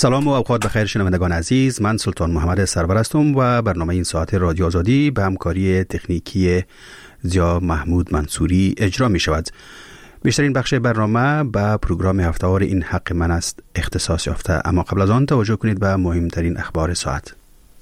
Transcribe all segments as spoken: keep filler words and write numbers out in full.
سلام و اوقات بخیر شنوندگان عزیز، من سلطان محمد سرور هستم و برنامه این ساعت رادیو آزادی به همکاری تکنیکی زیا محمود منصوری اجرا می شود. بیشترین بخش برنامه به پروگرام هفته‌وار این حق من است اختصاص یافته، اما قبل از آن توجه کنید به مهمترین اخبار ساعت.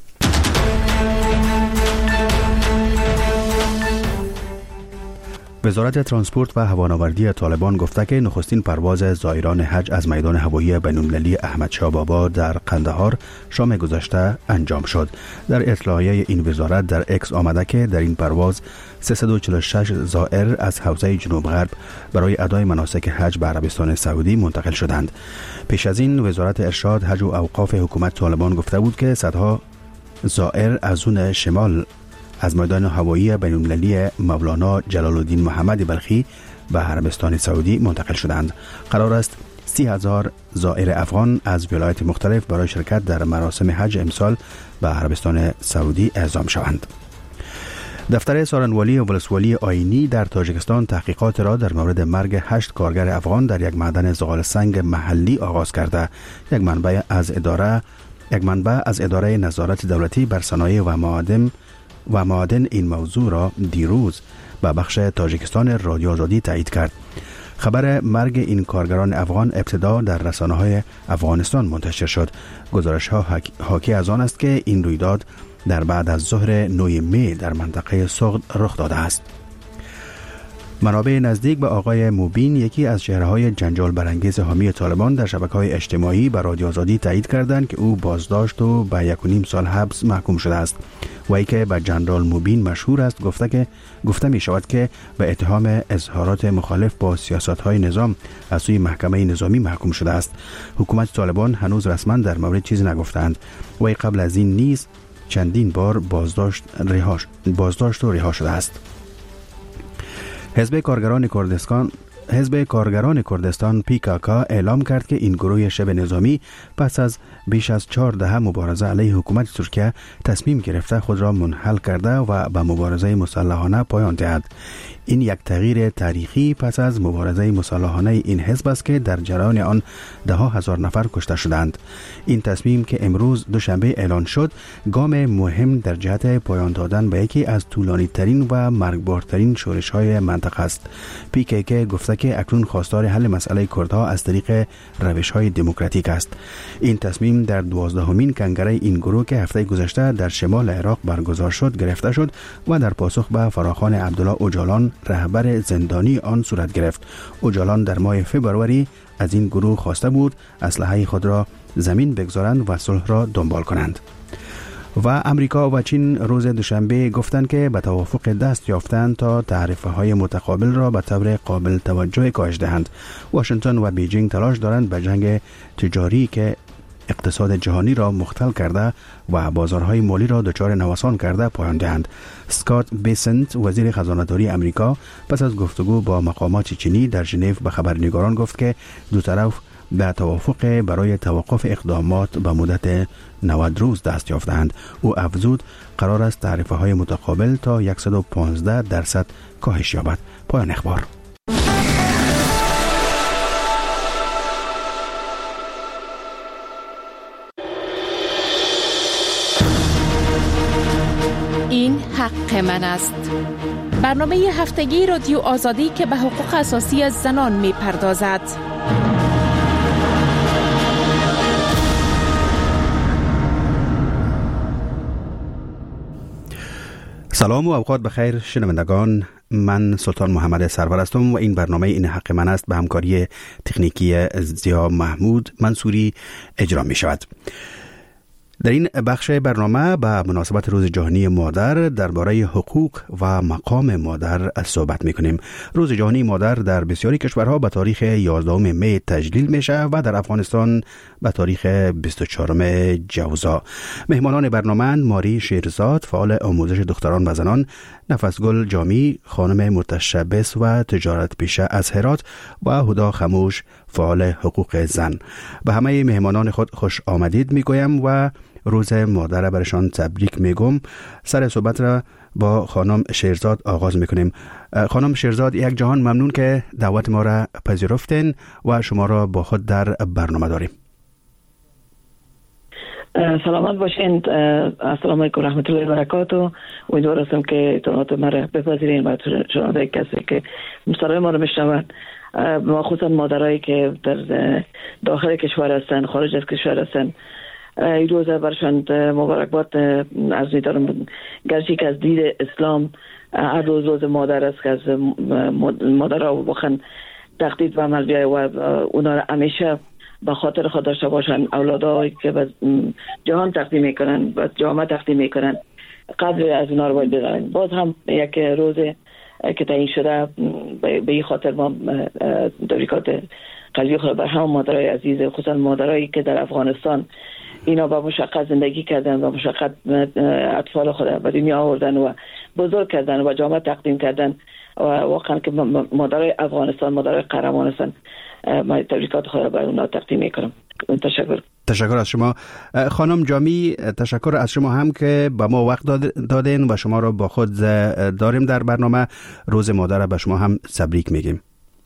وزارت ترانسپورت و هوانوردی طالبان گفته که نخستین پرواز زائران حج از میدان هوایی بین‌المللی احمد شاه بابا در قندهار شام گذشته انجام شد. در اطلاعیه این وزارت در اکس آمده که در این پرواز سیصد و چهل و شش زائر از حوزه جنوب غرب برای ادای مناسک حج به عربستان سعودی منتقل شدند. پیش از این وزارت ارشاد، حج و اوقاف حکومت طالبان گفته بود که صدها زائر از زون شمال از میدان هوایی بین‌المللی مولانا جلال الدین محمد بلخی به عربستان سعودی منتقل شدند. قرار است سی هزار زائر افغان از ولایات مختلف برای شرکت در مراسم حج امسال به عربستان سعودی اعزام شوند. دفتر سارنوالی و ولسوالی آیینی در تاجیکستان تحقیقات را در مورد مرگ هشت کارگر افغان در یک معدن زغال سنگ محلی آغاز کرده. یک منبع از اداره یک منبع از اداره نظارت دولتی بر صنایع و معادن و معادن این موضوع را دیروز به بخش تاجیکستان رادیو آزادی تایید کرد. خبر مرگ این کارگران افغان ابتدا در رسانه‌های افغانستان منتشر شد. گزارش‌ها حاکی از آن است که این رویداد در بعد از ظهر نه می در منطقه سغد رخ داده است. منابع نزدیک به آقای موبین، یکی از چهره‌های جنجال برانگیز حامی طالبان، در شبکه‌های اجتماعی به رادیو آزادی تایید کردند که او بازداشت و به یک و نیم سال حبس محکوم شده است. وی که به جنرال موبین مشهور است گفته که گفته می شود که به اتهام اظهارات مخالف با سیاست‌های نظام از سوی محکمه نظامی محکوم شده است. حکومت طالبان هنوز رسما در مورد چیزی نگفتند. وی قبل از این نیز چندین بار بازداشت رهاش بازداشت و رها شده است. حزب کارگران کردستان حزب کارگران کردستان پی کی کی اعلام کرد که این گروه شبه نظامی پس از بیش از چهار دهه مبارزه علیه حکومت ترکیه تصمیم گرفته خود را منحل کرده و به مبارزه مسلحانه پایان دهد. این یک تغییر تاریخی پس از مبارزه مسلحانه این حزب است که در جریان آن ده ها هزار نفر کشته شدند. این تصمیم که امروز دوشنبه اعلان شد گام مهم در جهت پایان دادن به یکی از طولانی ترین و مرگبارترین شورش های منطقه است. پی کی کی گفته که اکنون خواستار حل مسئله کردها از طریق روش های دموکراتیک است. این تصمیم در دوازدهمین کنگره این گروه که هفته گذشته در شمال عراق برگزار شد گرفته شد و در پاسخ به فراخوان عبدالله اوجالان رهبر زندانی آن صورت گرفت. اوجالان در ماه فوریه از این گروه خواسته بود اسلحه خود را زمین بگذارند و صلح را دنبال کنند. و امریکا و چین روز دوشنبه گفتند که به توافق دست یافتند تا تعرفه‌های متقابل را به طور قابل توجه کاهش دهند. واشنگتن و بیجینگ تلاش دارند به جنگ تجاری که اقتصاد جهانی را مختل کرده و بازارهای مالی را دچار نوسان کرده پایان دهند. اسکات بیسنت وزیر خزانه‌داری امریکا پس از گفتگو با مقامات چینی در ژنو به خبرنگاران گفت که دو طرف به توافق برای توقف اقدامات به مدت نود روز دست یافتند. او افزود قرار است تعرفه‌های متقابل تا صد و پانزده درصد کاهش یابد. پایان اخبار. این حق من است. برنامه هفتگی رادیو آزادی که به حقوق اساسی زنان می پردازد. سلام و اوقات بخیر شنوندگان، من سلطان محمد سرور هستم و این برنامه این حق من است به همکاری تکنیکی زیا محمود منصوری اجرا می شود. در این بخش برنامه به مناسبت روز جهانی مادر درباره حقوق و مقام مادر صحبت می‌کنیم. روز جهانی مادر در بسیاری کشورها به تاریخ یازدهم می تجلیل میشه و در افغانستان به تاریخ بیست و چهارم جوزا. مهمانان برنامه ماری شیرزاد، فعال آموزش دختران و زنان، نفسگل جامی، خانم متشبث و تجارت پیشه از هرات و هدا خموش، فعال حقوق زن. به همه مهمانان خود خوش آمدید میگویم و روز مادر برشان تبریک میگم. سر صحبت را با خانم شیرزاد آغاز میکنیم. خانم شیرزاد، یک جهان ممنون که دعوت ما را پذیرفتین و شما را با خود در برنامه داریم. سلامت باشین. السلام علیکم رحمت الله و برکاته. امیدوار هستم که اطلاعات مرا بپذیرین و شنونده کسی که مصاحبه ما رو میشنوند، خصوصا مادرایی که در داخل کشور هستند، خارج از کشور هستند، این روز برشان مبارکباد عرض می‌دارم. گرچه که از دید اسلام هر روز روز مادر است که از مادرها واقعا تقدید و عمل بیاید و اونا را همیشه به خاطر خود داشته باشن. اولادایی که به جهان تقدیم میکنن، به جامعه تقدیم میکنن، قدر از اونا رو باید بدارن. باز هم یک روز که تعیین شده به این خاطر ما تبریکات قلبی خود بر هم مادرای عزیز، خصوصا مادرایی که در افغانستان اینا با مشقت زندگی کردن، با مشقت اطفال خود به دنیا آوردن و بزرگ کردن و جامعه تقدیم کردن و واقعا که مادرای افغانستان مادرای قهرمان هستند. من تبریکات خود را بر اونا تقدیم میکنم. تشکر. تشکر از شما خانم جامی. تشکر از شما هم که به ما وقت دادین و شما را با خود داریم در برنامه. روز مادر به شما هم تبریک میگیم.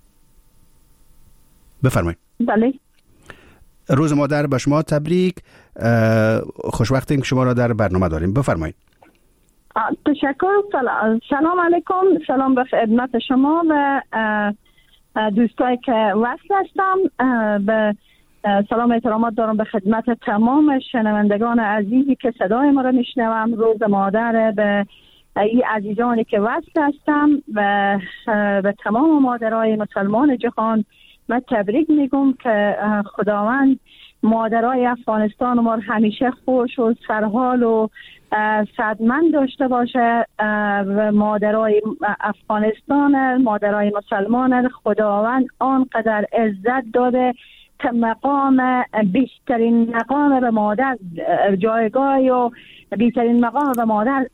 بفرمایید. بله. روز مادر به شما تبریک. خوشوقتیم که شما را در برنامه داریم. بفرمایید. تشکر. سلام علیکم. سلام به خدمت شما و دوستایی که وصل هستم. به سلام احترامات دارم به خدمت تمام شنوندگان عزیزی که صدای ما را میشنوم. روز مادر به این عزیزانی که وصل هستم و به تمام مادرای مسلمان جهان من تبریک میگم که خداوند مادرای افغانستان ما همیشه خوش و سرحال و سعادتمند داشته باشه و مادرای افغانستان، مادرای مسلمان خداوند آنقدر عزت داده که مقام بیشترین مقام به مادر جایگاه و بیشترین مقام به مادر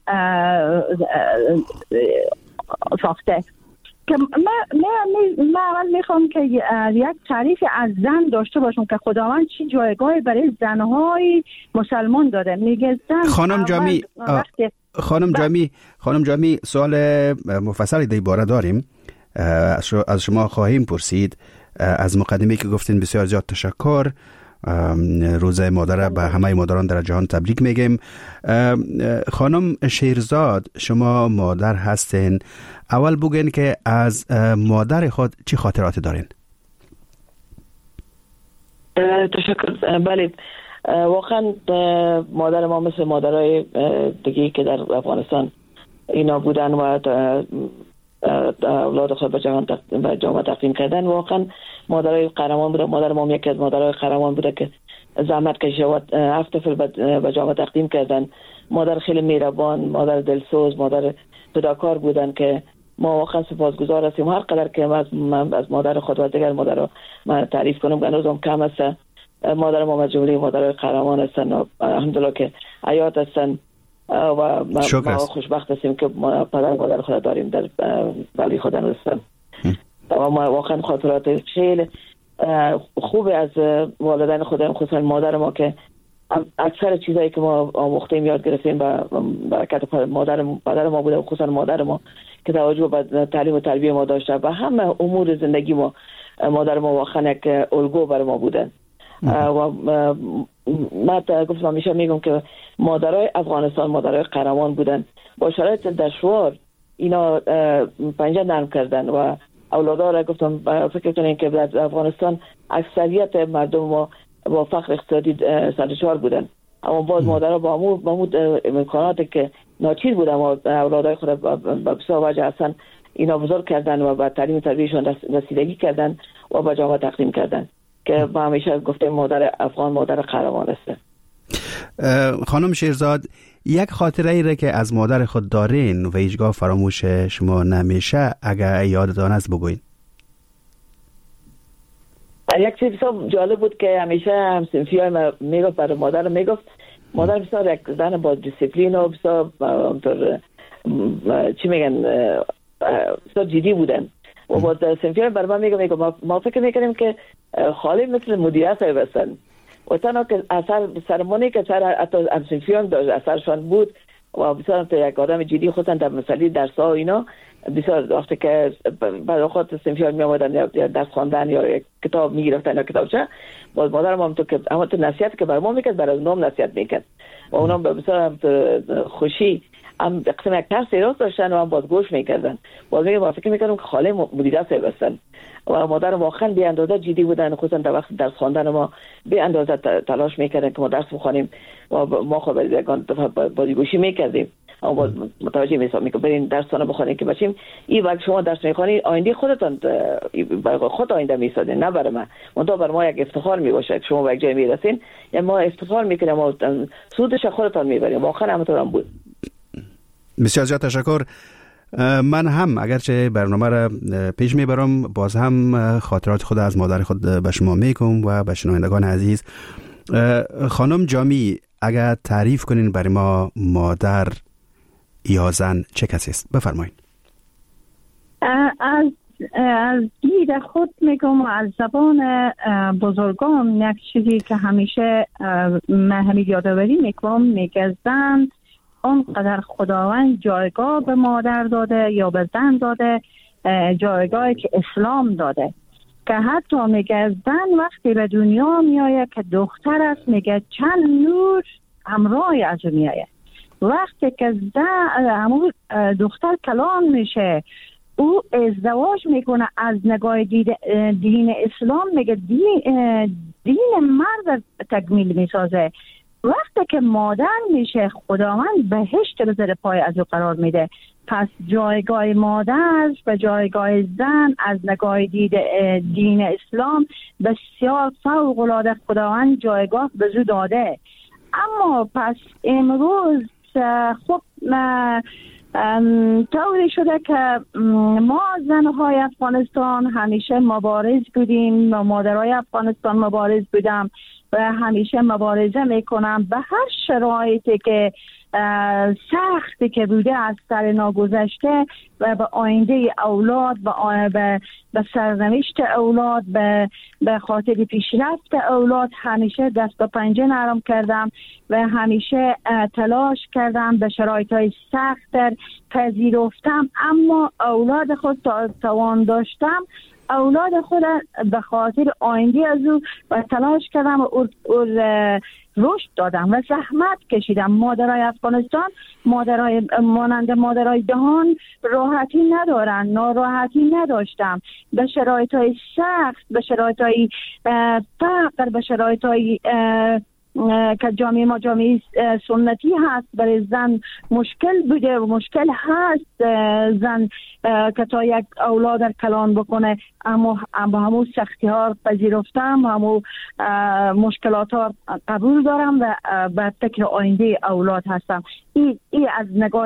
ساخته. که من من اول میخوام که یک تعریف از زن داشته باشم که خداوند چی جایگاهی برای زنهای مسلمان داده. میگه زن خانم جامی خانم جامی خانم جامی سوال مفصلی در باره داریم. از شما خواهیم پرسید. از مقدمه‌ای که گفتین بسیار زیاد تشکر. روز مادر به همه مادران در جهان تبریک میگیم. خانم شیرزاد شما مادر هستین. اول بگین که از مادر خود چی خاطراتی دارین؟ تشکر. بله واقعا مادر ما مثل مادرای دیگه که در افغانستان اینا بودن و اولاد خود به جهان و جامعه تقدیم کردن. واقعا مادرای قهرمان بوده. مادر ما یکی از مادرای قهرمان بوده که زحمت کشیده و هفت طفل به جامعه تقدیم کردن. مادر خیلی مهربان، مادر دلسوز، مادر فداکار بودن که ما واقعا سپاسگزار هستیم. هر قدر که از از مادر خود و دیگر مادر رو من تعریف کنم هنوزم کم است. مادر ما از جمله مادرای قهرمان هستن و الحمدلله که حیات هستن و ما خوشبخت هستیم که پدر مادر خود داریم در ولی خود هستن. و ما واقعا خاطرات خیلی خوب از والدین خودم، خصوصا مادر ما که اکثر چیزایی که ما آموختیم یاد گرفتیم با برکت مادر پدر ما بوده، خصوصا مادر ما که توجه به تعلیم و تربیت ما داشته و همه امور زندگی ما مادر ما واقعا یک الگو بر ما بودن. و من گفتم همیشه میگم که مادرای افغانستان مادرای قهرمان بودن. با شرایط دشوار اینا پنجه نرم کردن و اولادها را گفتم فکر کنین که در افغانستان اکثریت مردم ما با فقر اقتصادی سرشار بودن، اما باز مادرها با امود امکاناتی که ناچیز بودن و اولادهای خود با بسیار وجه هستن اینا بزرگ کردن و با تعلیم و تربیتشون رسیدگی کردن و با جامعه تقدیم کردن که ما همیشه گفتیم مادر افغان مادر قهرمان است. خانم شیرزاد یک خاطره ای را که از مادر خود دارین و هیچگاه فراموش شما نمیشه اگر یادتان است بگوین. یک چیز بسیار جالب بود که همیشه هم صنفی های میگفت برای مادر میگفت مادر بسیار یک زن با دیسیپلین و بسیار چی میگن بسیار جدی بودن و با صنفی های برای من میگفت میگفت ما فکر میکنیم که خالی مثل مدیریت های بستن و تنها که اثر سرمانی که سر حتی صنفی ها داشت اثرشان بود و بسیار تا یک آدم جدی خودن در مسئله درس ها و اینا بسیار وقتی که بعد خود سنفیال می آمدن یا درس خواندن یا کتاب می گرفتن یا کتابچه، باز مادرم هم تو که اما تو نصیحت که برای ما میکرد برای اونام نصیحت میکرد و اونام بسیار خوشی هم قسم یک ترس ایراز داشتن و هم باز گوش میکردن. باز میگه ما فکر میکردم که خاله مدیره صاحب هستن و مادر واقعا بی اندازه جدی بودن، خصوصا در وقت درس خواندن ما بی اندازه تلاش میکردن که ما درس بخونیم و ما خب یگان بازیگوشی میکردیم اما باز متوجه میشم میگه برین درستانه بخونید که بچیم این وقت شما درس میخونید آینده خودتان برای خود آینده میسازین، نه برای ما. منتها برای ما یک افتخار میباشه که شما به یک جای میرسین یا ما افتخار میکنیم و سودش خودتان میبریم. واقعا همونطور هم بود. بسیار زیاد تشکر. من هم اگرچه برنامه را پیش میبرم باز هم خاطرات خود از مادر خود به شما میگم و به شنوندگان عزیز. خانم جامی، اگر تعریف کنین برای ما مادر یا زن چه کسی است؟ بفرمایید. از از دید خود میگم و از زبان بزرگان یک چیزی که همیشه من همین یادآوری میکنم، میگه زن اونقدر خداوند جایگاه به مادر داده یا به زن داده، جایگاهی که اسلام داده، که حتی میگه زن وقتی به دنیا میآید که دختر است میگه چند نور همراه از او میآید. وقتی که زن دختر کلان میشه او ازدواج میکنه از نگاه دین اسلام میگه دین, دین مرد تکمیل میسازه. وقتی که مادر میشه خداوند بهشت رو زیر پای از او قرار میده. پس جایگاه مادر و جایگاه زن از نگاه دید دین اسلام بسیار فوق العاده خداوند جایگاه به او داده. اما پس امروز خب طوری شده که ما زنهای افغانستان همیشه مبارز بودیم و مادرای افغانستان مبارز بودم و همیشه مبارزه میکنم به هر شرایطی که سختی که بوده از سر ناگذشته و به آینده اولاد و به, به سرنوشت اولاد به, به خاطر پیشرفت اولاد همیشه دست و پنجه نرم کردم و همیشه تلاش کردم به شرایطهای سخت پذیرفتم. اما اولاد خود توان داشتم اولاد خود به خاطر آینده از او و تلاش کردم و رشد دادم و زحمت کشیدم. مادرای افغانستان مادرای مانند مادرای جهان راحتی ندارن، ناراحتی نداشتم. به شرایطهای سخت، به شرایطهای فقر، به شرایطهای که جامعه ما جامعه سنتی هست، برای زن مشکل بوده و مشکل هست زن که تا یک اولاد در کلان بکنه. اما همون سختی ها پذیرفتم، همون مشکلات ها قبول دارم و به فکر آینده اولاد هستم. این ای از نگاه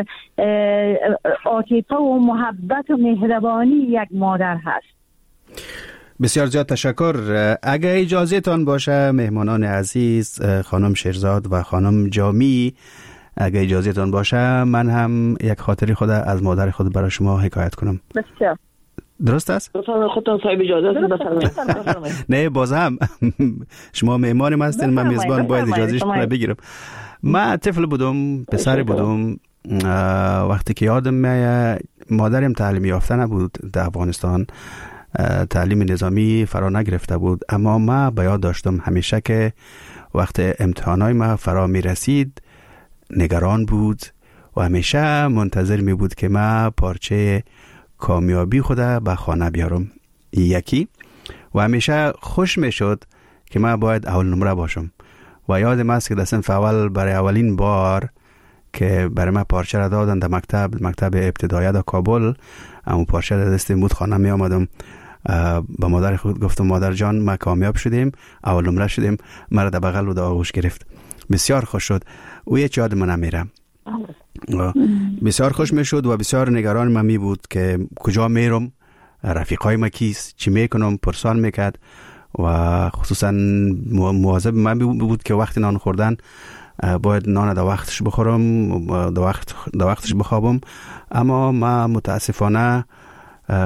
عاطفه و محبت و مهربانی یک مادر هست. بسیار زیاد تشکر. اگه اجازه تان باشه مهمانان عزیز، خانم شیرزاد و خانم جامی، اگه اجازه تان باشه من هم یک خاطری خود از مادر خود برای شما حکایت کنم. بسیار درست است؟ خودتان صاحب اجازه هستید. نه باز هم شما مهمان ما هستین، من میزبان باید اجازه شما بگیرم. من طفل بودم، پسر بودم، وقتی که یادم میاد مادرم تعلیم یافته نبود در افغانستان، تعلیم نظامی فرا نگرفته بود، اما ما به یاد داشتم همیشه که وقت امتحانای ما فرا می رسید نگران بود و همیشه منتظر می بود که ما پارچه کامیابی خود به خانه بیارم یکی و همیشه خوش می شد که ما باید اول نمره باشم. و یادم است که در صنف اول برای اولین بار که برای ما پارچه را دادن در مکتب مکتب ابتدایی در کابل، اما پارچه در دست مود خانه می آمدم، با مادر خود گفتم مادر جان ما کامیاب شدیم، اول نمره شدیم. مرا در بغل و در آغوش گرفت، بسیار خوش شد. او یه یاد من نمیره، بسیار خوش می شد و بسیار نگران من می بود که کجا میرم، رفیقای ما کیست، چی میکنم، پرسان میکرد و خصوصا مواظب من بود که وقتی نان خوردن باید نان در وقتش بخورم، در وقت در وقتش بخوابم. اما ما متاسفانه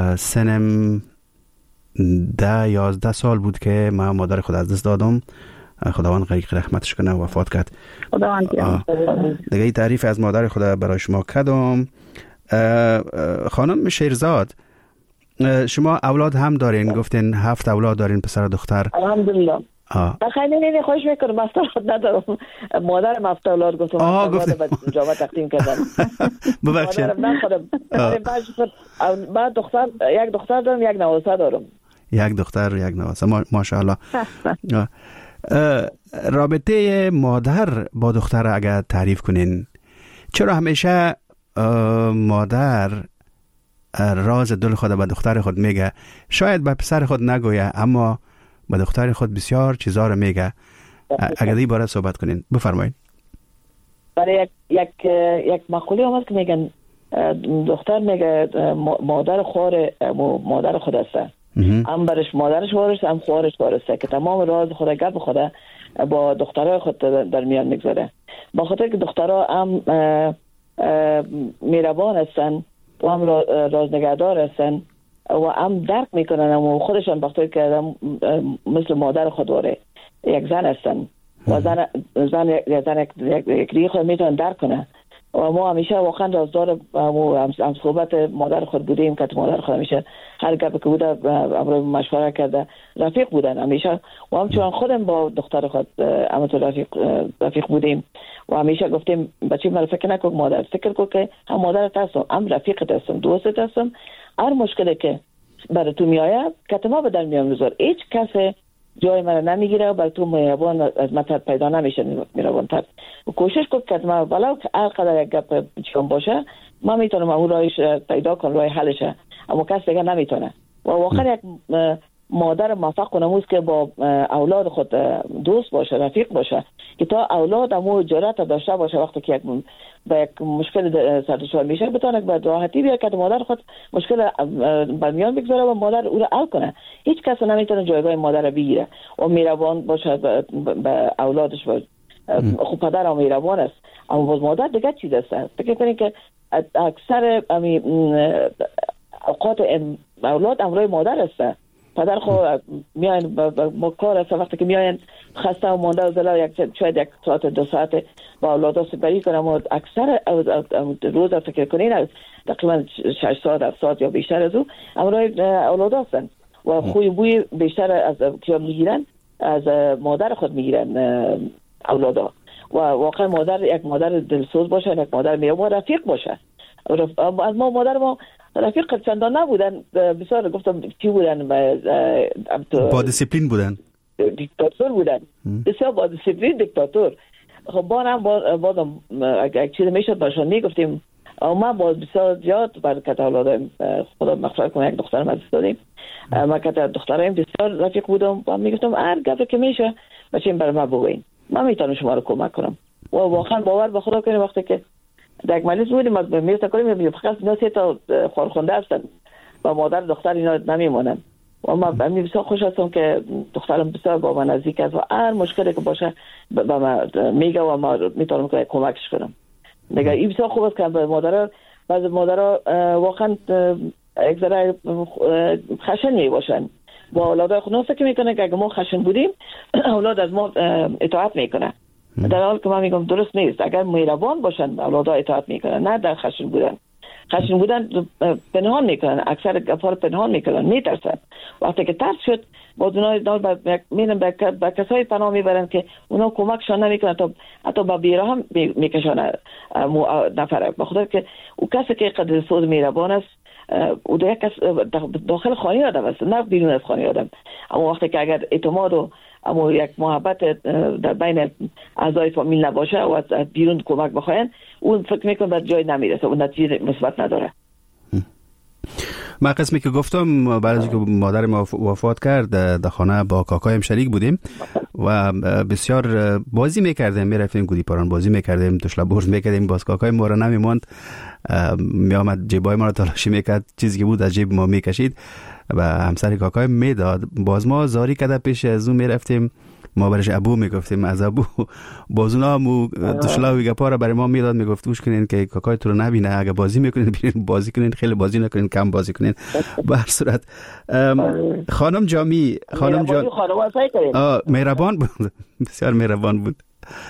سنم ده یازده سال بود که ما مادر خود از دست دادم خداوند غریق رحمتش کنه، وفات کرد. خداوند دیگه این تعریف از مادر خود برای شما کردم. خانم شیرزاد، شما اولاد هم دارین، گفتین هفت اولاد دارین، پسر و دختر؟ الحمدلله. خیلی نمی خوش میکنم، افتاد ندارم. مادرم هفت اولاد گفتم. آه گفتم. جواب تقدیم کردم. ببخشید. مادرم نخودم. بعد دختر، یک دختر دارم، یک نواسه دارم. یک دختر، یک نواسه. ماشاءالله. رابطه مادر با دختر اگر تعریف کنین، چرا همیشه مادر راز دل خود به دختر خود میگه؟ شاید به پسر خود نگویه، اما به دختر خود بسیار چیزا رو میگه. اگر این باره صحبت کنین بفرمایید. برای یک یک یک مقوله اومد که میگن دختر میگه مادر خوار مادر خود است، هم برش مادرش وارث، هم خوارش وارثه، که تمام راز خود گپ خود با دخترای خود در میان میگذاره. با خاطر که دخترها هم مهربان هستن و هم رازنگهدار هستن و هم درک میکنن و خودشان وقتی که مثل مادر خود داره یک زن هستن و زن زن یک زن یک ریخ میتونن درک کنه. و ما همیشه واقعا رازدار هم صحبت مادر خود بودیم که مادر خود همیشه هر گپ که بوده امروز مشوره کرده، رفیق بودن همیشه. و همچنان خودم با دختر خود همونطور رفیق رفیق بودیم و همیشه گفتیم بچه من فکر نکن مادر، فکر کن که هم مادرت هستم، هم رفیقت هستم، دوستت هستم. هر مشکلی که برای تو میآید کتما به در میان میذار، هیچ کس جای من نمیگیره و برای تو مهربان از من پیدا نمیشه مهربان تر. کوشش کن که من ولو که هر قدر یک گپ چون باشه من میتونم اون راهش پیدا کنم، راه حلشه، اما کس دیگه نمیتونه. و واقعا یک مادر موفق کنم که با اولاد خود دوست باشه، رفیق باشه، که تا اولاد همو جرأت داشته باشه وقتی که یک با یک مشکل سر دچار میشه بتونه به راحتی بیاد که مادر خود مشکل برمیان بگذاره و مادر او را حل کنه. هیچ کس نمیتونه جایگاه مادر رو بگیره و مهربان باشه به اولادش. باشه خوب پدر هم مهربان است، اما باز مادر دیگه چیز است. فکر کنید که اکثر اوقات اولاد امروی مادر است. پدر خو میاین با کار است، وقتی که میاین خسته و مانده و زلا یک شاید یک ساعت دو ساعت با اولاد سپری کنم و اکثر روز فکر کنین تقریبا شش ساعت هفت ساعت یا بیشتر از او امروی اولاد هستن و خوی بوی بیشتر از که میگیرن از مادر خود میگیرن اولادا. و واقعا مادر یک مادر دلسوز باشه، یک مادر مهربان رفیق باشه. از ما مادر ما رفیق چندان نبودن، بسیار گفتم چی بودن، با دیسیپلین بودن، دیکتاتور بودن، بسیار با دیسیپلین دیکتاتور. خب با هم بازم اگر چیز میشد باشون میگفتیم، ما باز بسیار زیاد برکت اولادم خدا مغفرت کنه یک دخترم از دادیم، ما که دخترم بسیار رفیق بودم و میگفتم هر گفت که میشه بچین برای ما بگوین، من میتونم شما رو کمک کنم. و واقعا باور به خدا کنیم وقتی که در یک مجلس بودیم ما میرسه کنیم میبینیم فقط اینا سه تا خارخونده هستن و مادر دختر اینا نمیمونن. و ما من بسیار خوش هستم که دخترم بسیار با من نزدیک است و هر مشکلی که باشه با من میگه و ما میتونم که کمکش کنم. میگه این بسیار خوب است که مادرها بعضی مادرها واقعا یک ذره خشن میباشن با اولاد خود. فکر میکنه که اگه ما خشن بودیم اولاد از ما اطاعت میکنه، در حالی که من میگم درست نیست. اگر مهربان باشن اولادها اطاعت میکنن، نه در خشن بودن. خشن بودن پنهان میکنن، اکثر گفار پنهان میکنن، میترسن. وقتی که ترس شد باز اونا میرن به کسای پناه میبرن که اونا کمکشان نمیکنن، تا حتی با بیرا هم میکشن نفره. بخاطر که او کسی که قدر سوز مهربان است او در داخل خانه آدم است، نه بیرون از خانه آدم. اما وقتی که اگر اعتماد و اما یک محبت در بین اعضای فامیل نباشه و از بیرون کمک بخواین، اون فکر میکنم به جای نمیرسه، اون نتیجه مثبت نداره. من قسمی که گفتم بعد از اینکه مادر ما وفات کرد در خانه با کاکایم شریک بودیم و بسیار بازی میکردیم، میرفتیم گودی پاران بازی میکردیم، تشلا برز میکردیم. باز کاکای ما را نمیموند، میامد جیبای ما را تلاشی میکرد، چیزی که بود از جیب ما میکشید و همسر کاکای میداد. باز ما زاری کده پیش از اون میرفتیم ما برش ابو میگفتیم، از ابو بازونا مو تشلاوی گپا را برای ما میداد، میگفت گوش کنین که کاکای تو رو نبینه، اگه بازی میکنین بیرین بازی کنین، خیلی بازی نکنین، کم بازی کنین. به هر صورت خانم جامی، خانم جان آه مهربان بود، بسیار مهربان بود.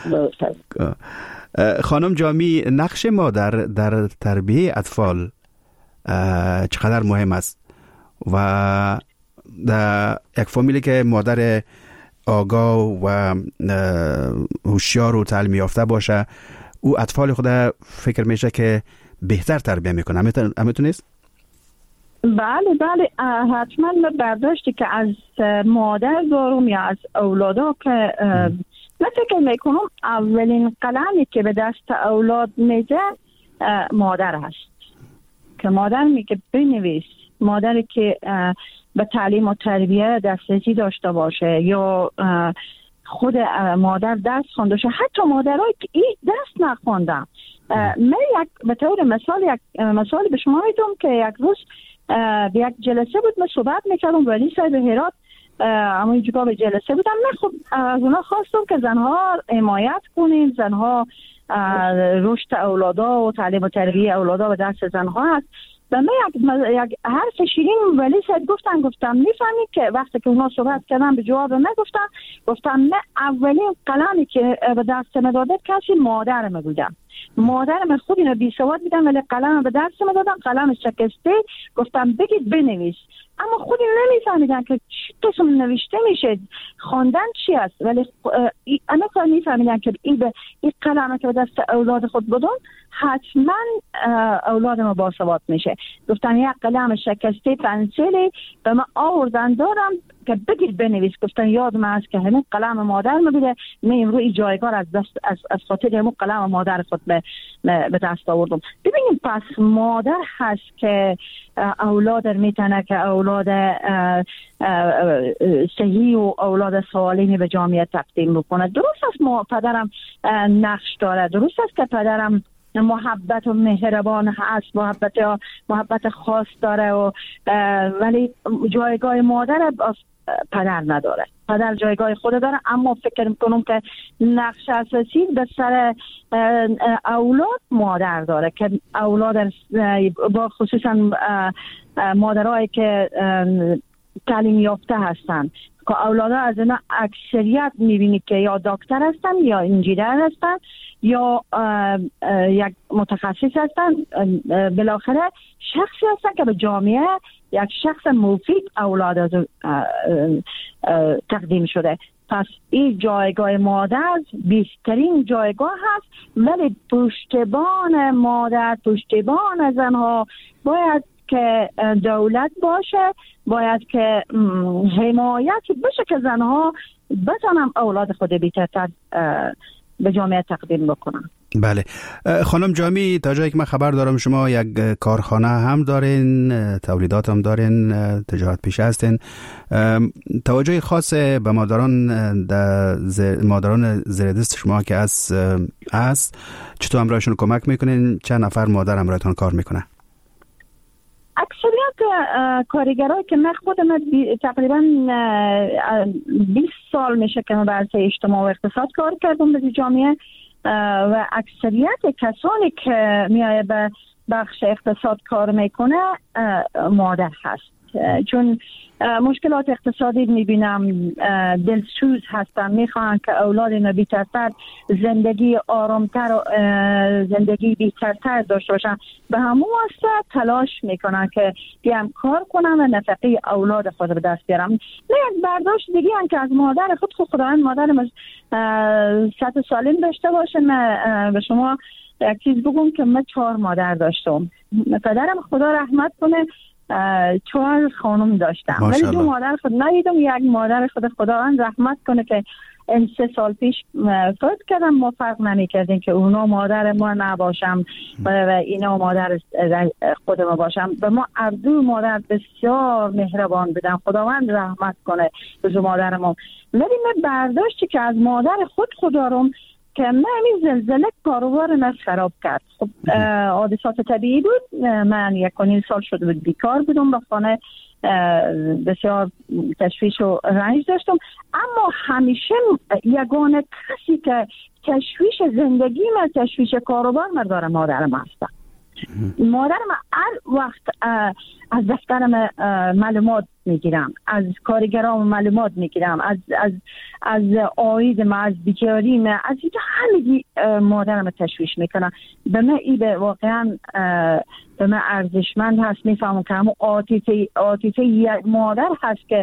خانم جامی، نقش مادر در تربیه اطفال چقدر مهم است و در یک فامیلی که مادر آگاه و هوشیار و تعلیم یافته باشه، او اطفال خود فکر میشه که بهتر تربیت میکنه. همینطور بله بله حتما برداشتی که از مادر دارم یا از اولادا که من فکر میکنم اولین قلمی که به دست اولاد میده مادر هست، که مادر میگه بنویس، مادری که به تعلیم و تربیت دسترسی داشته باشه یا خود مادر درس خونده باشه، حتی مادرایی که این درس نخوندن. من یک به طور مثال یک مثال به شما میدم که یک روز به یک جلسه بود، من صحبت میکردم ولی صاحب هرات اما اینجا به جلسه بودم. من خب از اونا خواستم که زنها حمایت کنین، زنها رشد اولادا و تعلیم و تربیت اولادا به دست زنها هست. و من یک, یک حرف شیرین ولی صاحب گفتن گفتم میفهمی که وقتی که اونا صحبت کردن به جواب من گفتم گفتم من اولین قلمی که به دست من داده کسی مادرم بودم. مادرم خود اینو بی سواد بودم ولی قلم به دست من دادم، قلم شکسته، گفتم بگید بنویس. اما خودی نمیفهمیدن که چی قسم نوشته میشه، خواندن چی است، ولی اما کار میفهمیدن که این به این قلمه که به دست اولاد خود بدون حتما اولاد ما باسواد میشه. گفتن یک قلم شکسته پنسیلی به من آوردن دارم که بگید بنویس. گفتن یادم هست که همون قلم مادر ما بوده، من امروز جایگاه از دست از, از خاطر همون قلم مادر خود به, به دست آوردم. ببینیم پس مادر هست که اولاد میتونه که اولاد صحیح و اولاد سالمی به جامعه تقدیم بکنه. درست است ما پدرم نقش داره، درست است که پدرم محبت و مهربان هست، محبت یا محبت خاص داره و ولی جایگاه مادر پدر نداره. پدر جایگاه خود داره، اما فکر میکنم که نقش اساسی به سر اولاد مادر داره که اولاد با خصوصا مادرایی که تعلیم یافته هستن که اولادها از اینا اکثریت میبینید که یا دکتر هستن یا انجینر هستن یا یک متخصص هستن، بالاخره شخصی هستن که به جامعه یک شخص مفید اولاد تقدیم شده. پس این جایگاه مادر بیشترین جایگاه هست، ولی پشتبان مادر، پشتبان زنها باید که دولت باشه، باید که حمایت بشه که زنها بتونن اولاد خود بیشتر به جامعه تقدیم بکنن. بله خانم جامی، تا جایی که من خبر دارم شما یک کارخانه هم دارین، تولیدات هم دارین، تجارت پیشه هستین. توجه خاص به مادران زر... مادران زیر دست شما که از است چطور همراهشون کمک میکنین؟ چند نفر مادر همراهتون کار میکنه؟ اکثریت کارگرایی که من خودم تقریبا بیست سال میشه که من بر اجتماع و اقتصاد کار کردم به جامعه و اکثریت کسانی که میایه به بخش اقتصاد کار میکنه مادر هست، چون مشکلات اقتصادی میبینم، دلسوز هستن، میخوان که اولاد اینا بیترتر زندگی آرامتر و زندگی بیترتر داشته باشن، به همون واسطه تلاش میکنن که بیام کار کنن و نفقه اولاد خود به دست بیارم. نه یک برداشت دیگه هم که از مادر خود خود خداوند مادرم صحت سالم داشته باشه. من به شما یک چیز بگم که من چهار مادر داشتم، پدرم خدا رحمت کنه چهار خانم داشتم، ولی دو مادر خود ندیدم. یک مادر خود خداوند رحمت کنه که این سه سال پیش فوت کردم، ما فرق نمی کردیم که اونا مادر ما نباشم و اینا مادر خود ما باشم. به ما اردو مادر بسیار مهربان بودن، خداوند رحمت کنه به مادر ما. ولی من برداشتی که از مادر خود خودارم که من این زلزله کاروبار من خراب کرد. خب حادثات طبیعی بود، من یک و نیم سال شده بود بیکار بودم، به خانه بسیار تشویش و رنج داشتم. اما همیشه یگانه کسی که تشویش زندگی من، تشویش کاروبار من داره مادرم هست. مادرم هر وقت از دفترم معلومات میگیرم، از کارگرام معلومات میگیرم، از از از عایدم، از بیکاریم، از اینجا همگی مادرم تشویش میکنم. به من این به واقعا به من ارزشمند هست. میفهمم که همون عاطفه عاطفه یک مادر هست که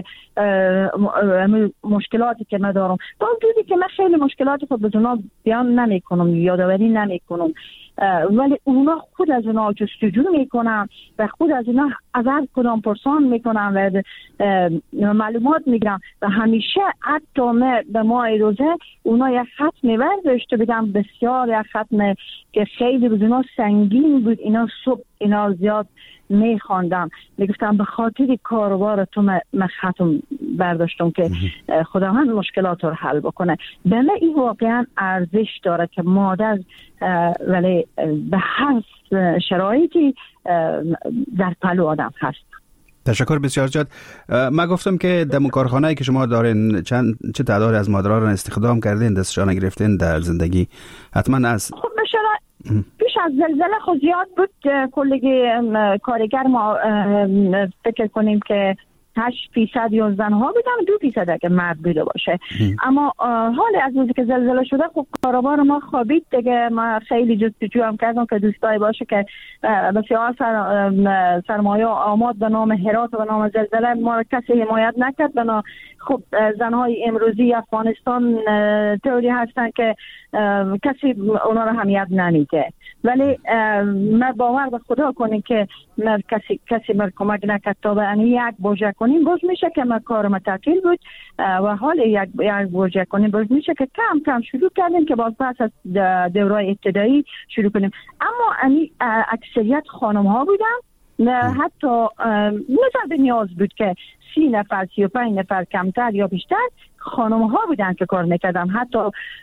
مشکلاتی که من دارم، با وجودی که من خیلی مشکلاتی خود به اونا بیان نمیکنم، یادآوری نمیکنم، ولی اونا خود از اونا جستجو میکنن و خود از اونا از هر کدام پرسان میکنن و معلومات میگیرن و همیشه حتی من به ماه روزه اونا یک ختم ورزشت بگم، بسیار یک ختم که خیلی بود اونا سنگین بود، اینا صبح اینا زیاد میخواندم، میگفتم به خاطر کاروبار تو من ختم برداشتم که خداوند مشکلات رو حل بکنه. به من این واقعا ارزش داره که مادر ولی به هر شرایطی در پلو آدم هست. تشکر بسیار زیاد. من گفتم که در کارخانه‌ای که شما دارین چند چه تعداد از مادرها رو استخدام کردین، دستشان گرفتین در زندگی؟ حتما از خب مثلا پیش از زلزله خود زیاد بود، کلگی کارگر ما فکر کنیم که هشت فیصد یا زنها بودن، دو فیصد اگه مرد بوده باشه. اما حال از روزی که زلزله شده خب کاروبار ما خوابید دیگه. ما خیلی جستجو هم کردم که دوستای باشه که بسیار سر سرمایه آماد به نام هرات و به نام زلزله ما کسی حمایت نکرد. بنا خب زنهای امروزی افغانستان طوری هستن که کسی اونا رو حمایت نمیده، ولی ما باور به خدا کنیم که ما کسی کسی ما کمک نکرد تا به یک بوجه کنیم باز میشه که ما کارم تعطیل بود و حال یک یک بوجه کنیم باز میشه که کم کم شروع کردیم که باز پس از دورای ابتدایی شروع کنیم. اما امی اکثریت خانم ها بودن، حتی مثل به نیاز بود که سی نفر سی و پنج نفر کمتر یا بیشتر خانم ها بودن که کار میکردم. حتی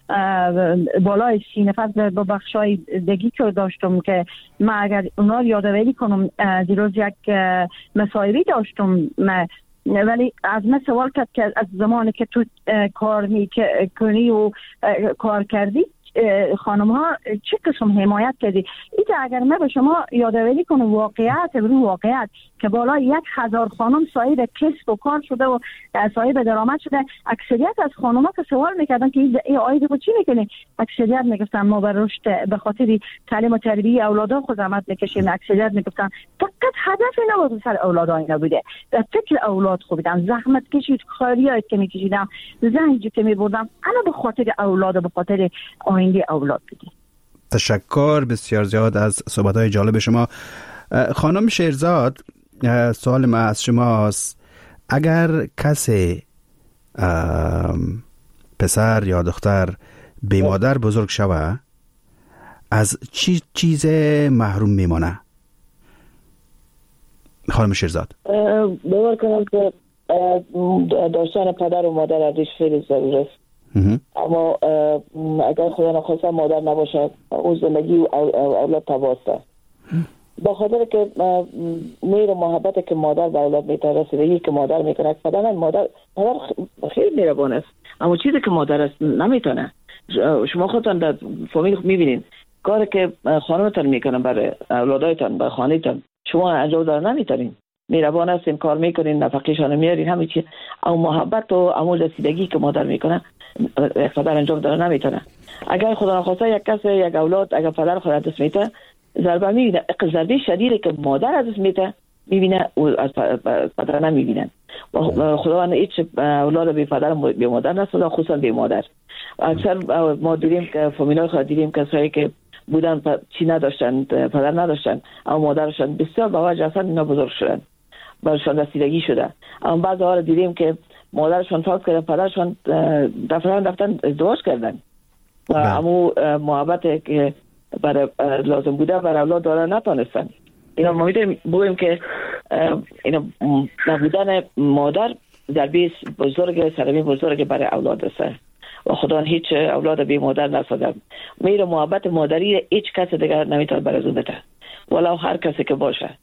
بالای سی نفر با بخشای دیگی که داشتم که من اگر اونا یادآوری کنم دیروز یک مصاحبه داشتم، ولی از من سوال کرد که از زمانی که تو کار میکنی و کار کردی خانم ها چه قسم حمایت کردی؟ ایتا اگر من به شما یادآوری کنم واقعیت رو واقعیت که بالای یک هزار خانم صاحب کسب و کار شده و صاحب درآمد شده. اکثریت از خانم ها که سوال میکردن که این آید رو چی میکنی؟ اکثریت میگفتن ما بر رشد به خاطر تعلیم و تربیت اولادا خود زحمت میکشیم. اکثریت میگفتن فقط هدف نبود سر اولادا اینا بوده، در فکر اولاد خوب بودن، زحمت کشید، خاریات که میکشیدم، زنجی که میبردم، انا به خاطر اولاد و به خاطر آینده اولاد بوده. تشکر بسیار زیاد از صحبت‌های جالب شما. خانم شیرزاد، سوال ما از شماست، اگر کسی پسر یا دختر بی مادر بزرگ شوه از چی چیز محروم میمانه؟ خانم شیرزاد باور کنم که داشتن پدر و مادر ازش خیلی ضروری است. اما اگر خدا نخواسته مادر نباشه اون زندگی و اولاد تباسته، با خاطر که میر و محبت که مادر به اولاد میتونه، رسیدگی که مادر میکنه. پدر مادر مادر خیلی مهربان است، اما چیزی که مادر است نمیتونه. شما خودتان در فامیل میبینین کاری که خانمتان میکنن برای اولادایتان، برای خانهتان، شما انجام دادن نمیتونین. مهربان هستین، کار میکنین، نفقهشان میارین، همه چی. اما محبت و اما رسیدگی که مادر میکنه پدر انجام داده نمیتونه. اگر خدا نخواسته یک کس یک اولاد اگر پدر خود دست میته ضربه میبینه، ضربه شدیدی که مادر از دست میته میبینه و از پدر نمیبینن. خداوند هیچ اولاد بی پدر بی مادر نسازه، خصوصا بی مادر. اکثر ما دیدیم که فامیلای خود دیدیم کسایی که بودن چی نداشتن، پدر نداشتن، اما مادرشان بسیار با وجه اصلا اینا بزرگ شدن، برشان رسیدگی شده. اما بعض ها دیدیم که مادرشان فوت کرده، پدرشان دفتران رفتن ازدواج کردن و اما محبت که برای لازم بوده برای اولاد دارن نتانستن. اینا ما میتونیم بگویم که اینا نبودن مادر ضربه بزرگ، صدمه بزرگ برای اولاد است و خدا هیچ اولاد بی مادر نسازد. میره محبت مادری هیچ کس دیگر نمیتونه برای اون بده، ولو هر کسی که باشه.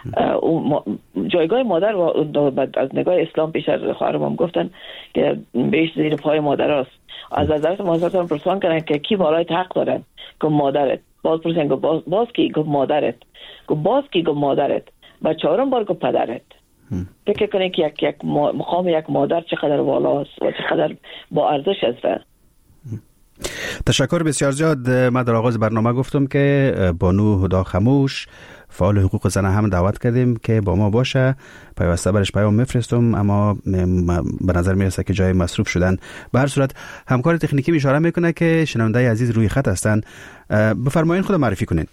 جایگاه مادر از نگاه اسلام پیش از خواهرم گفتن که بیش زیر پای مادر است. از حضرت محمد پرسان کردن که کی بالای حق دارن؟ گفت مادرت. باز پرسیدن که باز, باز کی؟ گفت مادرت. گفت باز کی؟ گفت مادرت. و چهارم بار گفت پدرت. فکر کنید که یک یک مقام یک مادر چقدر والاست و چقدر با ارزش است. تشکر بسیار زیاد. من در آغاز برنامه گفتم که بانو هدا خموش فعال حقوق زن هم دعوت کردیم که با ما باشه. پیوسته برش پیام میفرستم اما به نظر میرسه که جای مصروف شدن. به هر صورت همکار تکنیکی اشاره میکنه که شنونده عزیز روی خط هستن. بفرمایین خود معرفی کنین.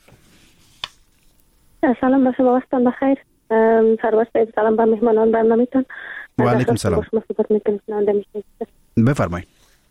سلام به شما، وقتتون بخیر. سرورست سلام به مهمانان برنامه‌تون. و علیکم سلام. بفرمایید.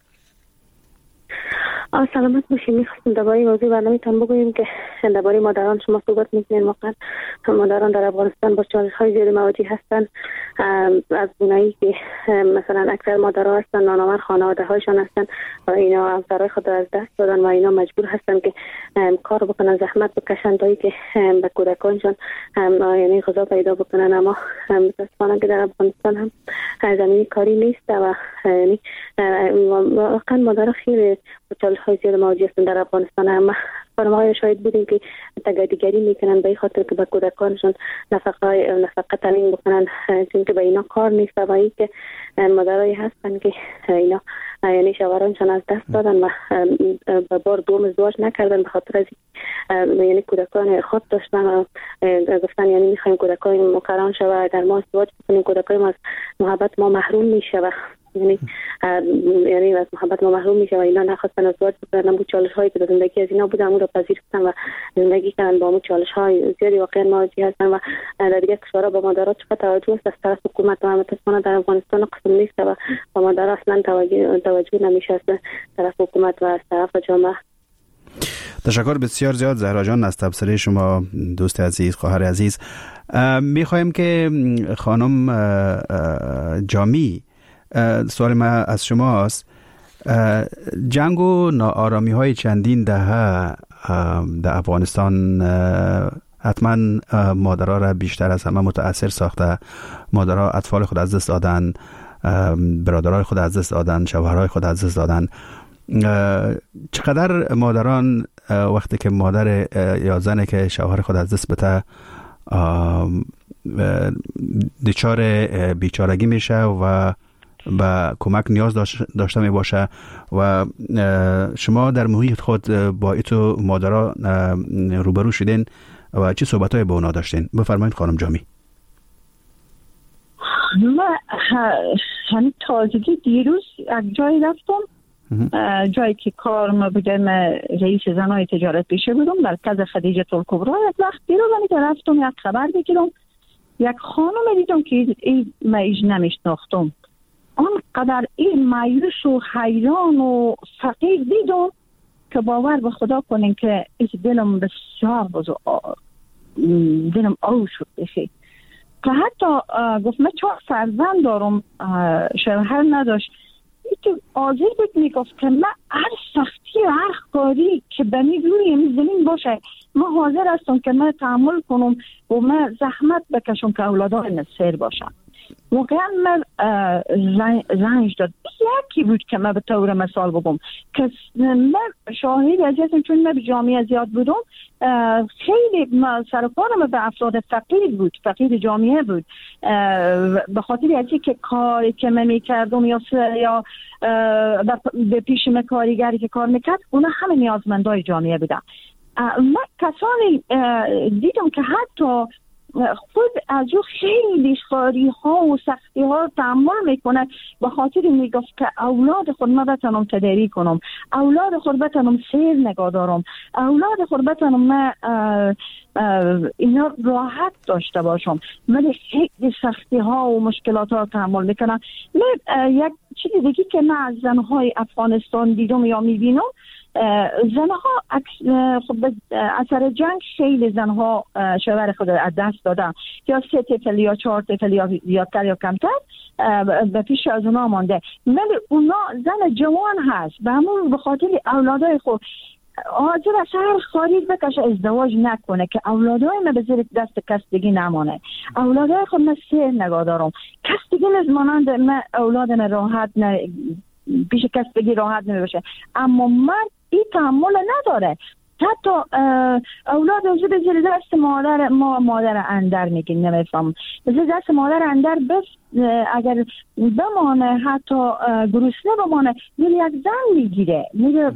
آه سلامت باشید. میخواستم درباره موضوع برنامه‌تان بگویم که درباره مادران شما صحبت می‌کنید. واقعا مادران در افغانستان با چالش‌های زیادی مواجه هستند. از گونه‌ای که مثلا اکثر مادرها هستن نانآور خانواده‌هایشان هستن و اینا همسرای خود را از دست دادن و اینا مجبور هستن که کار بکنن، زحمت بکشن تا اینکه به کودکانشان یعنی غذا پیدا بکنن. اما متأسفانه که در افغانستان هم زمینی کاری نیست و یعنی واقعا مادرها خیلی چالش‌های زیاد مواجه هستند در افغانستان. اما خانم‌های شاهد بودیم که تگادیگری میکنن به این خاطر که به کودکانشون نفقه نفقه تامین بکنن، چون که به اینا کار نیست و این که مادرایی هستن که اینا یعنی شوهرانشون از دست دادن و به بار دوم ازدواج نکردن به خاطر از یعنی کودکان خود داشتن و گفتن یعنی میخوایم کودکان مکران شوه، اگر ما ازدواج بکنیم کودکای ما از محبت ما محروم میشه و یعنی یعنی از محبت ما محروم میشه و اینا نخواستن ازدواج بکنن. اون چالش هایی که در زندگی از اینا بودن اون رو پذیرفتن و زندگی کردن با اون چالش های زیادی واقعا مواجه هستن و در دیگه کشورها با مادرات چقدر توجه است از طرف حکومت و متاسفانه در افغانستان قسم نیست و با مادرات اصلا توجه توجه نمیشه از طرف حکومت و از طرف جامعه. تشکر بسیار زیاد زهرا جان از تبصره شما دوست عزیز، خواهر عزیز. میخوایم که خانم جامی سوال ما از شماست. جنگ و ناآرامی های چندین دهه در افغانستان حتما مادرها را بیشتر از همه متاثر ساخته. مادرها اطفال خود از دست دادن، برادرای خود از دست دادن، شوهرای خود از دست دادن. چقدر مادران وقتی که مادر یا زنی که شوهر خود از دست بده دچار بیچارگی میشه و با کمک نیاز داشته می باشه و شما در محیط خود با ایتو مادرها روبرو شدین و چه صحبت‌های با اونا داشتین؟ بفرمایید خانم جامی. من همین تازگی دیروز یک جایی رفتم، جایی که کار ما بودم، رئیس زنای تجارت پیشه بودم، مرکز خدیجه الکبری. یک وقت دیروز که رفتم یک خبر بگیرم، یک خانم دیدم که این مایج نمیشناختم. آنقدر این مایوس و حیران و فقیر دیدم که باور به خدا کنین که دلم بسیار بزرگ دلم آو شد بخی که حتی گفت من چهار فرزند دارم، شوهر نداشت. این آزیر بود میگفت که من هر سختی و هر کاری که بنی روی زمین باشه من حاضر هستم که من تحمل کنم و من زحمت بکشم که اولادای نصیر باشم. واقعا من رنج داد. یکی بود که من به طور مثال بگم که من شاهد از هستم، چون من به جامعه زیاد بودم، خیلی سرکارم به افراد فقیر بود، فقیر جامعه بود، به خاطر از که کاری که من میکردم یا یا به پیش من کارگری که کار میکرد اونا همه نیازمندای جامعه بودن. من کسانی دیدم که حتی خود از او خیلی خاری ها و سختی ها تحمل میکنه به خاطر میگفت که اولاد خود من بتانم تداری کنم، اولاد خود بتانم سیر نگاه دارم، اولاد خود بتانم من اینا راحت داشته باشم، ولی خیلی سختی ها و مشکلات ها تحمل میکنم. من یک چیزی دیگه که من از زنهای افغانستان دیدم یا میبینم، زنها خب اثر جنگ خیلی زنها شوهر خود از دست دادن، یا سه طفل یا چهار طفل یا زیادتر یا کمتر به پیش از اونا مانده، ولی اونا زن جوان هست به همون به خاطر اولادای خود حاضر شهر خارج بکشه ازدواج نکنه که اولادای من به زیر دست کس دیگه نمانه. اولادای خود من سه نگاه دارم، کس دیگه نزمانند من اولاد من راحت نه پیش کس دیگه راحت نمیشه، اما مرد این تحمل نداره. حتی اولاد وجود به زیر دست مادر ما مادر اندر میگیم نمیفهم به زیر دست مادر اندر بس اگر بمانه حتی گرسنه بمانه میره یک زن میگیره، میره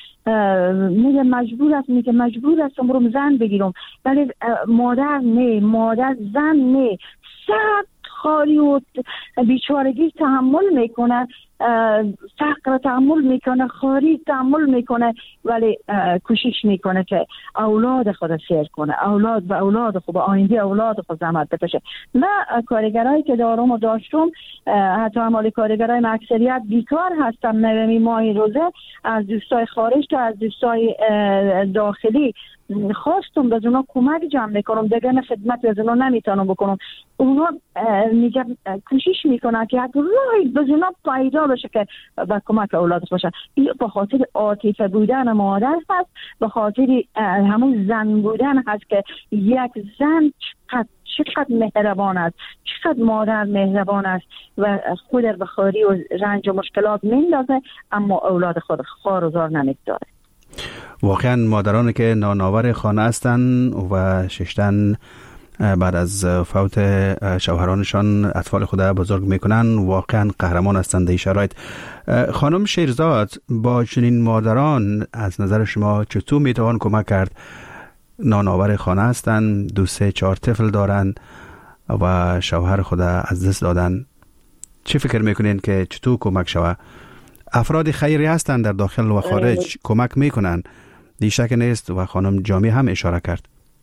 میره مجبور است میگه مجبور است برم زن بگیرم، ولی مادر نه، مادر زن نه، سخت خاری و بیچارگی تحمل میکنه، فقر تحمل میکنه، خاری تحمل میکنه، ولی کوشش میکنه که اولاد خود سیر کنه، اولاد و اولاد خود آینده اولاد خود زحمت بکشه. من کارگرایی که دارم و داشتم، حتی همال کارگرای من اکثریت بیکار هستم، نومی ماهی روزه از دوستای خارج تا از دوستای داخلی خواستم به اونا کمک جمع میکنم، دیگه نه خدمت از اونا نمیتونم بکنم. اونا میگه کوشش میکنن که یک راهی به اونا پیدا بشه که به کمک اولادش باشه. این به خاطر عاطفه بودن مادر هست، به خاطر همون زن بودن هست که یک زن چقدر چقدر مهربان است، چقدر مادر مهربان است و خود به خاری و رنج و مشکلات میندازه، اما اولاد خود خوار و زار نمیگذاره. واقعا مادرانی که نانآور خانه هستند و ششتن بعد از فوت شوهرانشان اطفال خود بزرگ میکنن واقعا قهرمان هستند در این شرایط. خانم شیرزاد، با چنین مادران از نظر شما چطور میتوان کمک کرد؟ نانآور خانه هستند، دو سه چهار طفل دارند و شوهر خود از دست دادن. چه فکر میکنین که چطور کمک شود؟ افراد خیری هستند در داخل و خارج، کمک میکنن، دی شک نیست و خانم جامی هم اشاره کرد.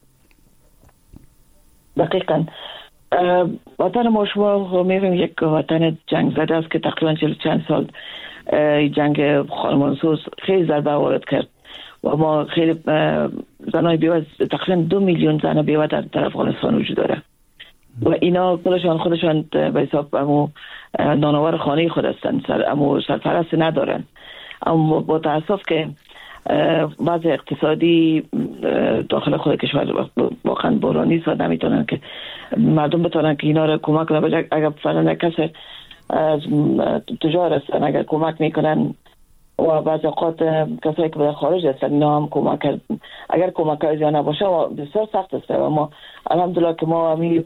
دقیقاً وطن ما شما می‌بینیم یک وطن جنگ زده است که تقریباً چهل چند سال جنگ خانمانسوز خیلی ضربه وارد کرد و ما خیلی زنای بیوه، تقریباً دو میلیون زن بیوه در افغانستان وجود داره و اینا خودشان خودشان به حساب امو نانآور خانه خود هستند، سر امو سرپرست ندارن. اما با تاسف که بعض اقتصادی داخل خود کشور واقعا بحرانی است و نمیتونن که مردم بتونن که اینا رو کمک کنن. اگر مثلا کسی از تجار هستن اگر کمک میکنن و بعض اوقات کسایی که به خارج هستن اینا هم کمک کرد، اگر کمک کاری زیاد نباشه و بسیار سخت است. و ما الحمدلله که ما همین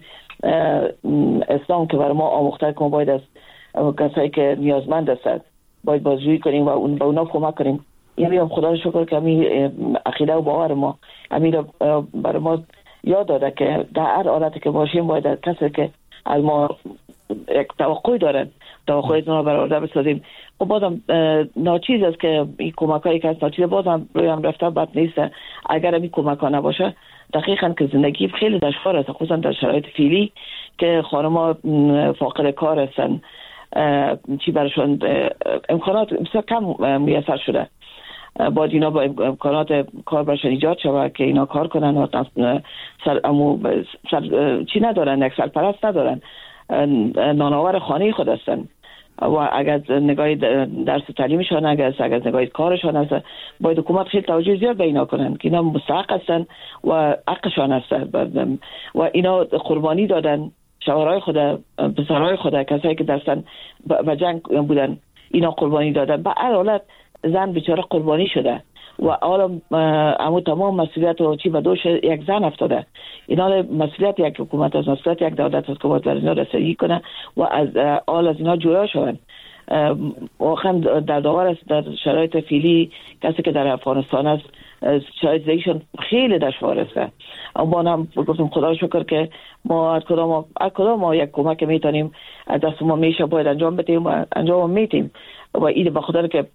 اسلام که برای ما آموخته که ما باید از کسایی که نیازمند هستند باید بازجویی کنیم و اون به اونا کمک کنیم. یعنی هم خدا رو شکر که همین عقیده و باور ما همین برای ما یاد داده که در هر حالتی که باشیم باید کسی که از ما یک توقعی دارن توقعی از ما برآورده بسازیم. و بازم ناچیز است که این کمک هایی که از ناچیز بازم روی هم رفته بد نیست. اگر همین کمک ها نباشه دقیقاً که زندگی خیلی دشوار است، خصوصا در شرایط فعلی که خانم‌ها فاقد کار هستن، چی برشون امکانات بسیار کم میسر شده. باید اینا با امکانات کار برشون ایجاد شود که اینا کار کنن و سر امو سر چی ندارن، یک سرپرست ندارن، نانآور خانه خود هستن و اگر نگاه درس تعلیمشان اگر اگر نگاه کارشان هست باید حکومت خیلی توجه زیاد به اینا کنن که اینا مستحق هستن و حقشان هست و اینا قربانی دادن، شوهرای خود، پسرای خود، کسایی که دستن و جنگ بودن اینا قربانی دادن. به هر حالت زن بیچاره قربانی شده و حالا امو تمام مسئولیت و چی به دوش یک زن افتاده. اینا مسئولیت یک حکومت از مسئولیت یک دولت است که باید بر اینا رسیدگی کنه و از حال از اینا جدا شون. واقعا در داور است در شرایط فعلی کسی که در افغانستان است شاید زندگیشون خیلی دشوار است. اما ما هم گفتم خدا رو شکر که ما از کدام از کدام ما یک کمک میتونیم از دست ما میشه باید انجام بدیم و انجام میتیم و این به خاطر که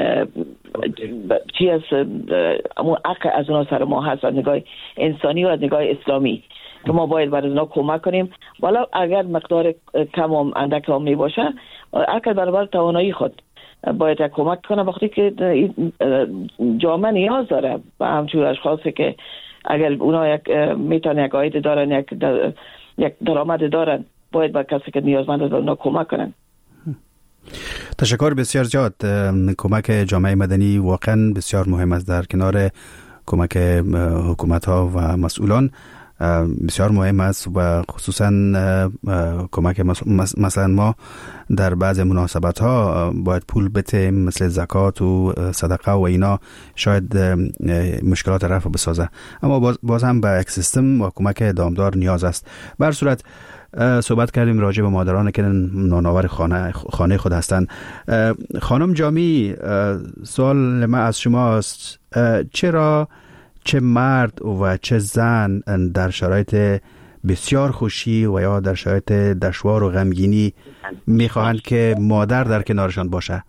چی از اون حق از اونها سر ما هست، از نگاه انسانی و از نگاه اسلامی که ما باید برای اونها کمک کنیم ولی اگر مقدار کم و اندک هم می باشه هر برابر توانایی خود باید کمک کنه وقتی که جامعه نیاز داره و همچون اشخاصی که اگر اونا یک میتونه یک عاید دارن یک در، یک درآمد دارن باید با کسی که نیازمند است اونا کمک کنن. تشکر بسیار زیاد. کمک جامعه مدنی واقعا بسیار مهم است. در کنار کمک حکومت ها و مسئولان بسیار مهم است و خصوصا کمک مثلا ما در بعض مناسبت ها باید پول بتیم مثل زکات و صدقه و اینا، شاید مشکلات رفع بسازه، اما باز, باز هم به یک سیستم و کمک دامدار نیاز است. به هر صورت صحبت کردیم راجع به مادران که نانآور خانه خانه خود هستند. خانم جامی، سوال ما از شماست، چرا چه مرد و چه زن در شرایط بسیار خوشی و یا در شرایط دشوار و غمگینی میخواهند که مادر در کنارشان باشه؟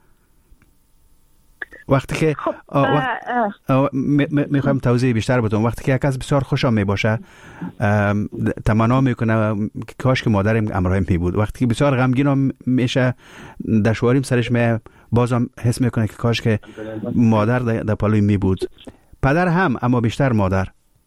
وقتی که میخوایم توضیح بیشتر بدم، وقتی که یک کس بسیار خوشحال میباشه تمنا میکنه که کاش که مادرم همراهم می بود. وقتی که بسیار غمگین میشه، دشواریم سرش می بازم حس میکنه که کاش که مادر در پلوی می بود. پدر هم، اما بیشتر مادر.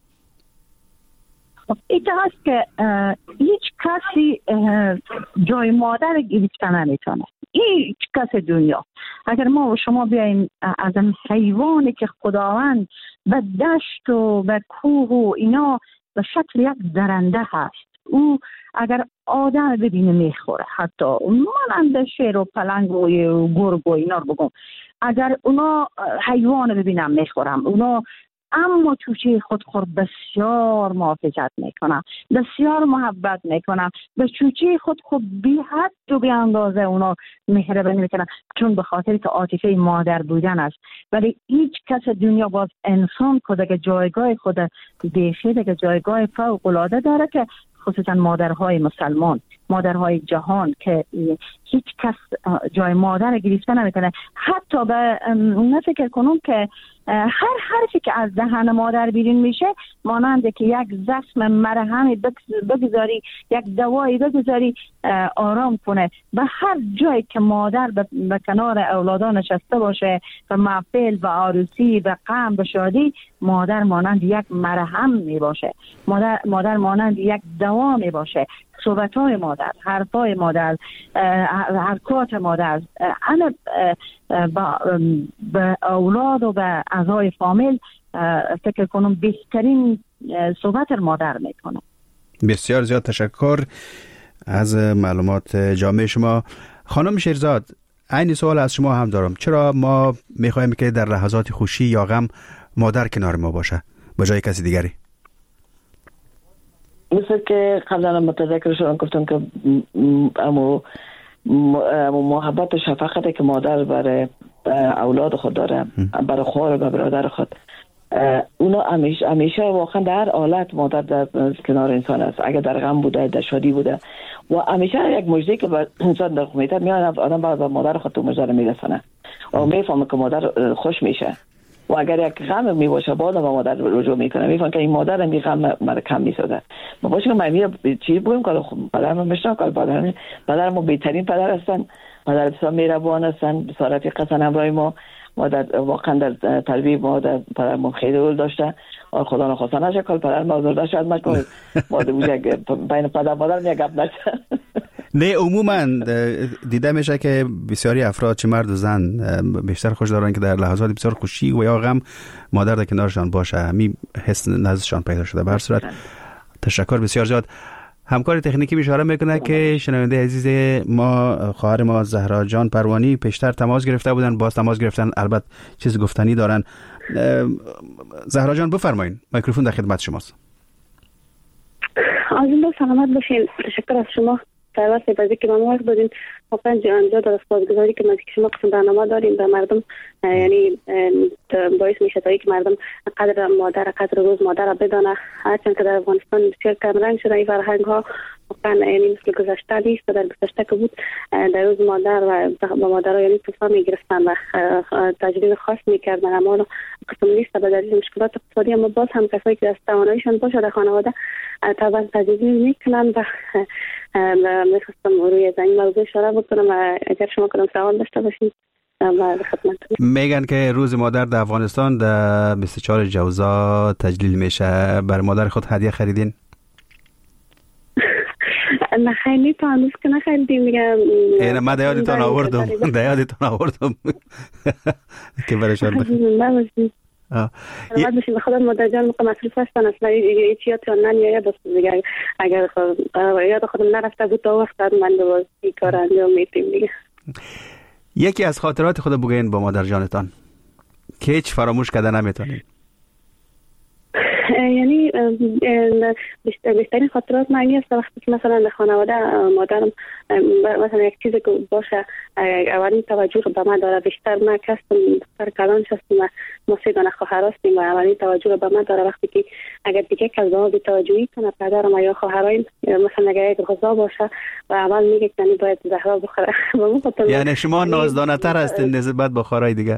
ایتا هست که هیچ کسی جای مادر گرفتن نمیتونه، هیچ کس دنیا. اگر ما و شما بیاییم از این حیوانی که خداوند به دشت و به کوه و اینا به شکل یک درنده هست، او اگر آدم ببینه میخوره، حتی مانند شیر و پلنگ و گرگ و اینا رو بگم، اگر اونا حیوان ببینم میخورم اونا، اما چوچه خود خور بسیار محافظت میکنم، بسیار محبت میکنم، به چوچه خود خود بی حد و بی اندازه اونا مهربانی میکنم، چون به خاطر که عاطفه مادر بودن است. ولی هیچ کس دنیا باز انسان خود که جایگاه خود دیشه که جایگاه فوق العاده داره، که خصوصا مادرهای مسلمان، مادرهای جهان، که هیچ کس جای مادر گرفته نمیتونه. حتی به نفکر کنم که هر حرفی که از دهن مادر بیرون میشه مانند که یک زخم مرهمی بگذاری، یک دوایی بگذاری آرام کنه. به هر جایی که مادر به کنار اولادان نشسته باشه و محفل و عروسی و غم و شادی، مادر مانند یک مرهم می باشه، مادر مادر مانند یک دوا می باشه. صحبت‌های مادر، حرفای مادر، حرکات مادر، انا به اولاد و به اعضای فامیل فکر کنم بهترین صحبت مادر میکنه. بسیار زیاد تشکر از معلومات جامع شما. خانم شیرزاد، عین سوال از شما هم دارم. چرا ما میخوایم که در لحظات خوشی یا غم مادر کنار ما باشه به جای کسی دیگری؟ مثل که قبلا متذکر شدم گفتم که امو محبت و شفقتی که مادر برای اولاد خود داره، برای خواهر و برادر خود، اونا همیشه همیشه واقعا در هر حالت مادر در کنار انسان است. اگر در غم بوده، در شادی بوده، و همیشه یک مژده که به انسان در میاد، میاد آدم به مادر خود تو مژده رو میرسونه و میفهمه که مادر خوش میشه. و اگر یک غم می باشه بعد به مادر رجوع میکنه، میفهمه که این مادر می غم مرا کم میسازه. ما باشه که من چی بگم که پدرم مشتاق کار پدرم پدرم بهترین پدر هستن، پدر بسیار مهربان هستن، بسیار رفیق هستن همراه ما. ما در واقعا در تربیت ما در پدرم خیلی رول داشته. خدا نخواسته نشه که پدرم آزرده شد مجبور ما بوده بین پدر مادر می گپ نشه. نه، عموما دیده میشه که بسیاری افراد چه مرد و زن بیشتر خوش دارن که در لحظات بسیار خوشی و یا غم مادر در کنارشان باشه. همین حس نزدشان پیدا شده. به هر صورت تشکر بسیار زیاد. همکار تکنیکی اشاره میکنه که شنونده عزیز ما، خواهر ما زهرا جان پروانی پیشتر تماس گرفته بودن، باز تماس گرفتن، البته چیز گفتنی دارن. زهرا جان بفرمایید، میکروفون در خدمت شماست. عزیزان سلامت باشین. تشکر از شما دعوت بازی که ما وقت دادین. واقعا جانجا در سپاسگزاری که نزدیک شما قسم برنامه داریم به مردم، یعنی باعث میشه تا که مردم قدر مادر، قدر روز مادر را بدانه. هرچند که در افغانستان بسیار کم رنگ شده این فرهنگ ها، واقعا یعنی مثل گذشته نیست. در گذشته که بود در روز مادر و با مادر یعنی توفا میگرفتن و تجلیل خاص میکردن، اما قسم نیست به دلیل مشکلات اقتصادی. اما باز هم کسایی که از تواناییشان باشه در خانواده طبعا تجلیل میکنن. و میخواستم روی این موضوع اشاره بکنم و اگر شما کدام سوال داشته باشید میگن که روز مادر در افغانستان در بیست و چهار جوزا تجلیل میشه. بر مادر خود هدیه خریدین؟ نه خیلی تا هنوز که نخریدیم میگم. اینه من دیادتان آوردم دیادتان آوردم که برشان بخیر نباشید. سلامت باشید. بخدا مادر جان موقع مصروف هستن اصلا هیچ یادتان نمیاد بس دیگه اگر یاد خودم نرفته بود تا وقت من دوباره این کار انجام میدیم دیگه. یکی از خاطرات خود بگین با مادر جانتان که هیچ فراموش کرده نمیتونید. یعنی بیشترین خاطرات من این است وقتی که مثلا در خانواده مادرم مثلا یک چیزی که باشه اولین توجه به من داره. بیشتر من کسیم دختر کلان هستیم و ما سه دانه خواهر هستیم و اولین توجه به من داره. وقتی که اگر دیگه کس به ما بی‌توجهی کنه پدرم یا خواهرایم مثلا اگر یک غذا باشه و اول میگه یعنی باید زهرا بخوره. یعنی شما نازدانه تر هستین نسبت به خواهرای دیگه؟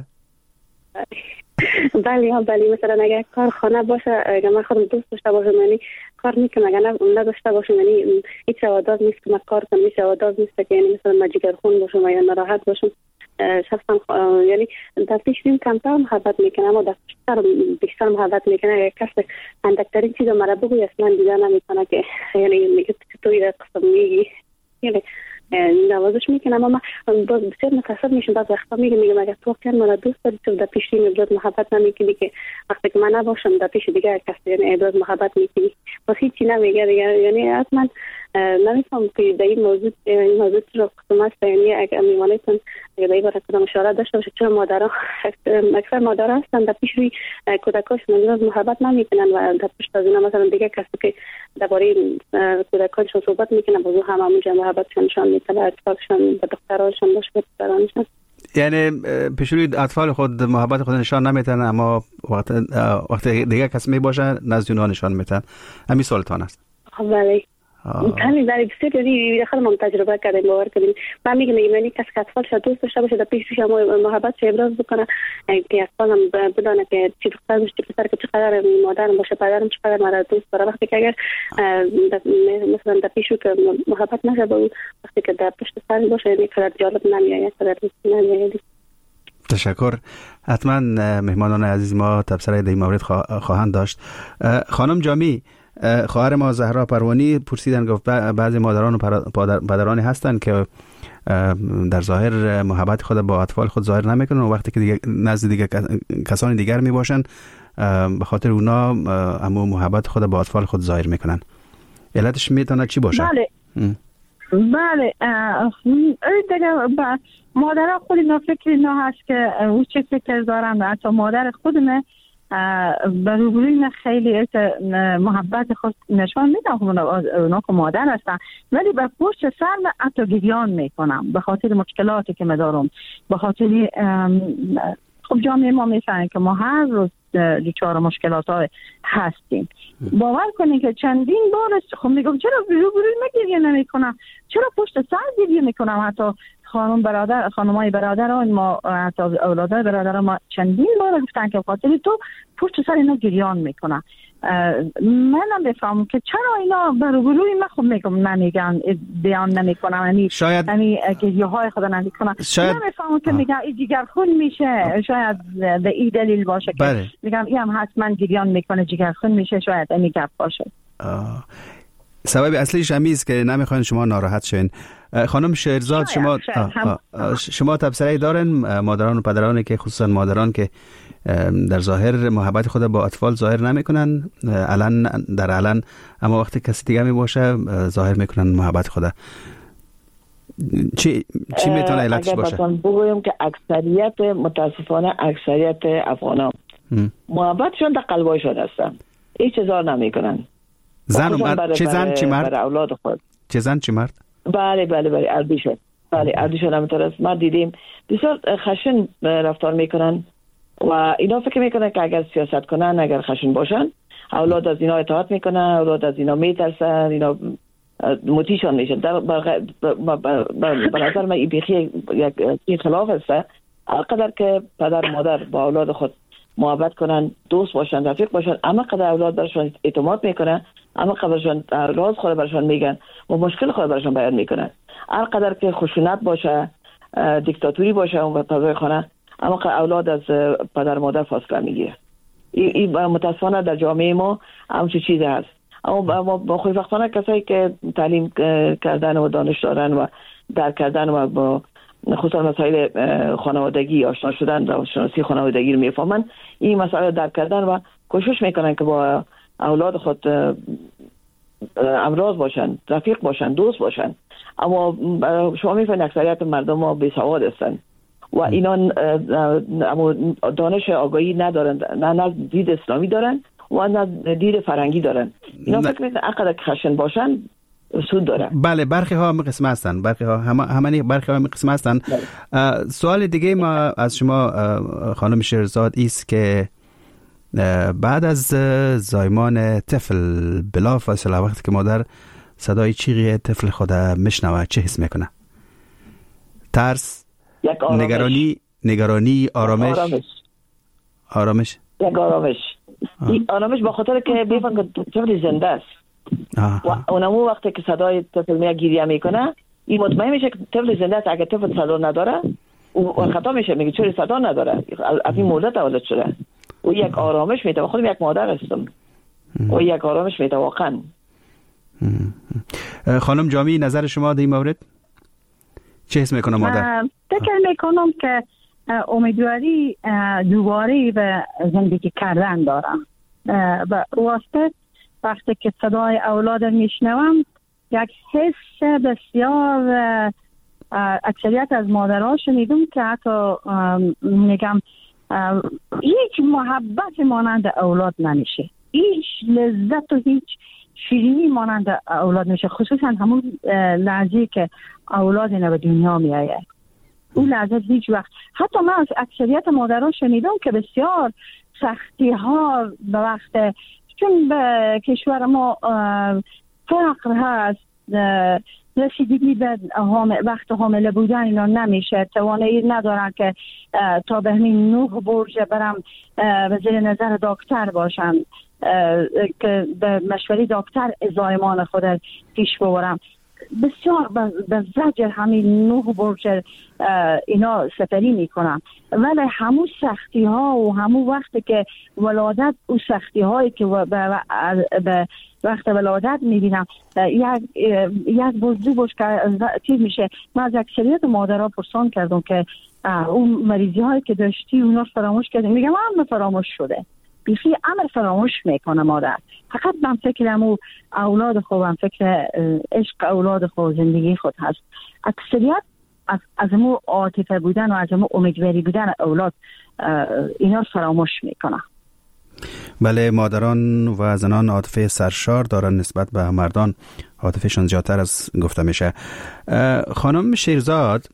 بله ها بله. مثلا اگر کار خانه باشه اگر من خودم دوست داشته باشم یعنی کار میکنم اگر نداشته باشم یعنی هیچ سوادات نیست که من کار کنم. هیچ سوادات نیست که یعنی مثلا من جگرخون باشم یا ناراحت باشم. شخصا یعنی در پیشیم کمتر محبت میکنم اما در بیشتر بیشتر محبت میکنه. اگر کسی اندکترین چیز مرا بگوی اصلا دیده نمیکنه که یعنی میگه توی در قسم میگی یعنی نوازش میکنم اما بسیار متاسف میشم. بعض وقتا میگم میگم اگر تو واقعا مرا دوست داری تو در پیش این ابراز محبت نمیکنی که وقتی که من نباشم در پیش دیگه کسی یعنی ابراز محبت میکنی بس هیچی نمیگه دیگه. یعنی حتما نمیفهم که در این موضوع این موضوع رو قسم است. یعنی اگر میمانیتون اگر در این باره کدام اشاره داشته باشه چرا مادرها اکثر مادرها هستن در پیش روی کودکاشون ابراز محبت نمیکنن و در پیش از اینا مثلا دیگه کسی که درباره کودکانشون صحبت میکنن بازو هم همونجا محبتشون نشان میدن اطفالشون به دخترانشون باشه به پسرانشون. یعنی پیش روی اطفال خود محبت خود نشان نمیتن اما وقت وقت دیگه کسی میباشه نزد اونها نشان میتن. همین سالتان است. بله همین در بسیار یعنی داخل ما تجربه کردیم باور کنیم. من میگم یعنی کسی که اطفالش دوست داشته باشه در پیش روش محبت چه ابراز بکنه که اطفالم بدونه که چی دختر باشه پسر که چقدر مادرم باشه پدرم چقدر مرا دوست داره. وقتی که اگر مثلا در پیش رو که محبت نشه با وقتی که در پشت سر باشه یعنی قدر جالب نمیاد قدر نمیاد. تشکر. حتما مهمانان عزیز ما تبصره در این مورد خواهند داشت. خانم جامی خواهر ما زهرا پروانی پرسیدن گفت بعضی مادران و پدرانی هستند که در ظاهر محبت خود با اطفال خود ظاهر نمیکنن و وقتی که دیگه نزد دیگه کسان دیگر می باشن به خاطر اونا اما محبت خود با اطفال خود ظاهر میکنن. علتش میتونه چی باشه؟ بله ام. بله دیگه مادرها خود اینا فکر اینا هست که او چه فکر دارن. حتی مادر خودمه به روبروی خیلی محبت خود نشان میدم اونا که مادر هستن ولی به پشت سر حتی گریان میکنم به خاطر مشکلاتی که میدارم. به خاطر خب جامعه ما میفهمن که ما هر روز دچار مشکلات های هستیم. باور کنید که چندین بار خب میگم چرا روبروی من گریه نمیکنم چرا پشت سر گریه میکنم. حتی خانم برادر خانمای برادران ما حتی اولادای برادر ما چندین بار گفتن که خاطر تو پشت سر اینا گریان میکنن. منم بفهمم که چرا اینا برای من خب میگم نمیگن بیان نمیکنم یعنی شاید یعنی گریه های خدا نمیکنن. شاید نمیفهمم که میگن این جگرخون میشه شاید به این دلیل باشه که بله. میگم این هم حتما گریان میکنه جگرخون میشه شاید این گپ باشه. آه. سبب اصلیش همیست که نمیخواین شما ناراحت شین. خانم شهرزاد شما آه آه آه شما تبصره دارن مادران و پدرانی که خصوصا مادران که در ظاهر محبت خود با اطفال ظاهر نمیکنن الان در الان اما وقتی کسی دیگه می باشه ظاهر میکنن محبت خود. چی چی میتونه علتش باشه؟ اگر بگویم که اکثریت متاسفانه اکثریت افغانان محبتشون در قلبایشون هستن هیچ چیزا نمیکنن. زن و مرد چه زن چه مرد؟ برای اولاد خود چه زن چه مرد؟ بله بله بله اردیشون بله اردیشون همینطور است. ما دیدیم بسیار خشن رفتار میکنن و اینا فکر میکنن که اگر سیاست کنن اگر خشن باشن اولاد از اینا اطاعت میکنن اولاد از اینا میترسن اینا متیشان میشن. در به نظر من این بیخی یک خلاف است. هرقدر که پدر مادر با اولاد خود محبت کنن دوست باشن رفیق باشن اما قدر اولاد برشان اعتماد میکنن اما قدرشان راز خود برشان میگن و مشکل خود برشان بیان میکنن. هر قدر که خشونت باشه دیکتاتوری باشه اون فضای خانه اما اولاد از پدر مادر فاصله میگیره. این متاسفانه در جامعه ما همچین چیزی هست. اما با خوشبختانه کسایی که تعلیم کردن و دانش دارن و درک کردن و با خصوصا مسائل خانوادگی آشنا شدن و شناسی خانوادگی رو میفهمن، این مسائل درک کردن و کوشش میکنن که با اولاد خود همراز باشن، رفیق باشن، دوست باشن. اما شما میفهمید اکثریت مردم ما بی سواد هستن و اینا دانش آگاهی ندارن، نه نه دید اسلامی دارن و نه دید فرنگی دارن. اینا فکر میکنن اقدر که خشن باشن سود دارن. بله، برخی ها هم قسم هستن، برخی ها هم همانی برخی ها هم قسم هستن. سوال دیگه ما از شما خانم شیرزاد است که بعد از زایمان طفل بلافاصله وقتی که مادر صدای چیغی طفل خود میشنوه چه حس میکنه؟ ترس، نگرانی، نگرانی، آرامش. آرامش. آرامش. یک آرامش. این آرامش با خاطر که بیفن که طفل زنده است. و اونمو وقتی که صدای طفل میاد گریه میکنه، این مطمئن میشه که طفل زنده است. اگه طفل صدا نداره او خطا میشه، میگه چرا صدا نداره؟ از این مولد تولد شده. و یک آرامش میده. خودم یک مادر هستم. و یک آرامش میده واقعا. خانم جامی، نظر شما در این مورد چه حس میکنه مادر؟ فکر میکنم که امیدواری دوباره به زندگی کردن دارم. و واسطه وقتی که صدای اولاد میشنوم یک حس بسیار، اکثریت از مادرها شنیدم که حتی میگم هیچ محبت مانند اولاد نمیشه، هیچ لذت و هیچ شیرینی مانند اولاد نمیشه، خصوصا همون لحظه که اولاد اینا به دنیا می آید. اون لحظه هیچ وقت، حتی من از اکثریت مادران شنیدم که بسیار سختی ها به وقت، چون به کشور ما فقر هست، رسیدگی به وقت حامله بودن اینا نمیشه، توانایی ندارن که تا به همین نه برج برم به زیر نظر دکتر باشن که به مشوره دکتر زایمان خود پیش ببرم. بسیار به زجر همین نه برج اینا سفری میکنم، ولی همون سختی ها و همون وقتی که ولادت و سختی هایی که به وقت ولادت میبینم یک یک بزرگ بوش که چیز میشه. من از اکثریت مادرها پرسان کردم که اون مریضی هایی که داشتی اونا فراموش کردیم. میگم من فراموش شده، بیخی امر فراموش میکنه مادر. فقط من فکرم او اولاد خوبم، فکر عشق اولاد خود، زندگی خود هست. اکثریت از از مو عاطفه بودن و از مو امیدواری بودن اولاد اینا فراموش میکنه. بله، مادران و زنان عاطفه سرشار دارن نسبت به مردان، عاطفهشون زیادتر از گفته میشه. خانم شیرزاد،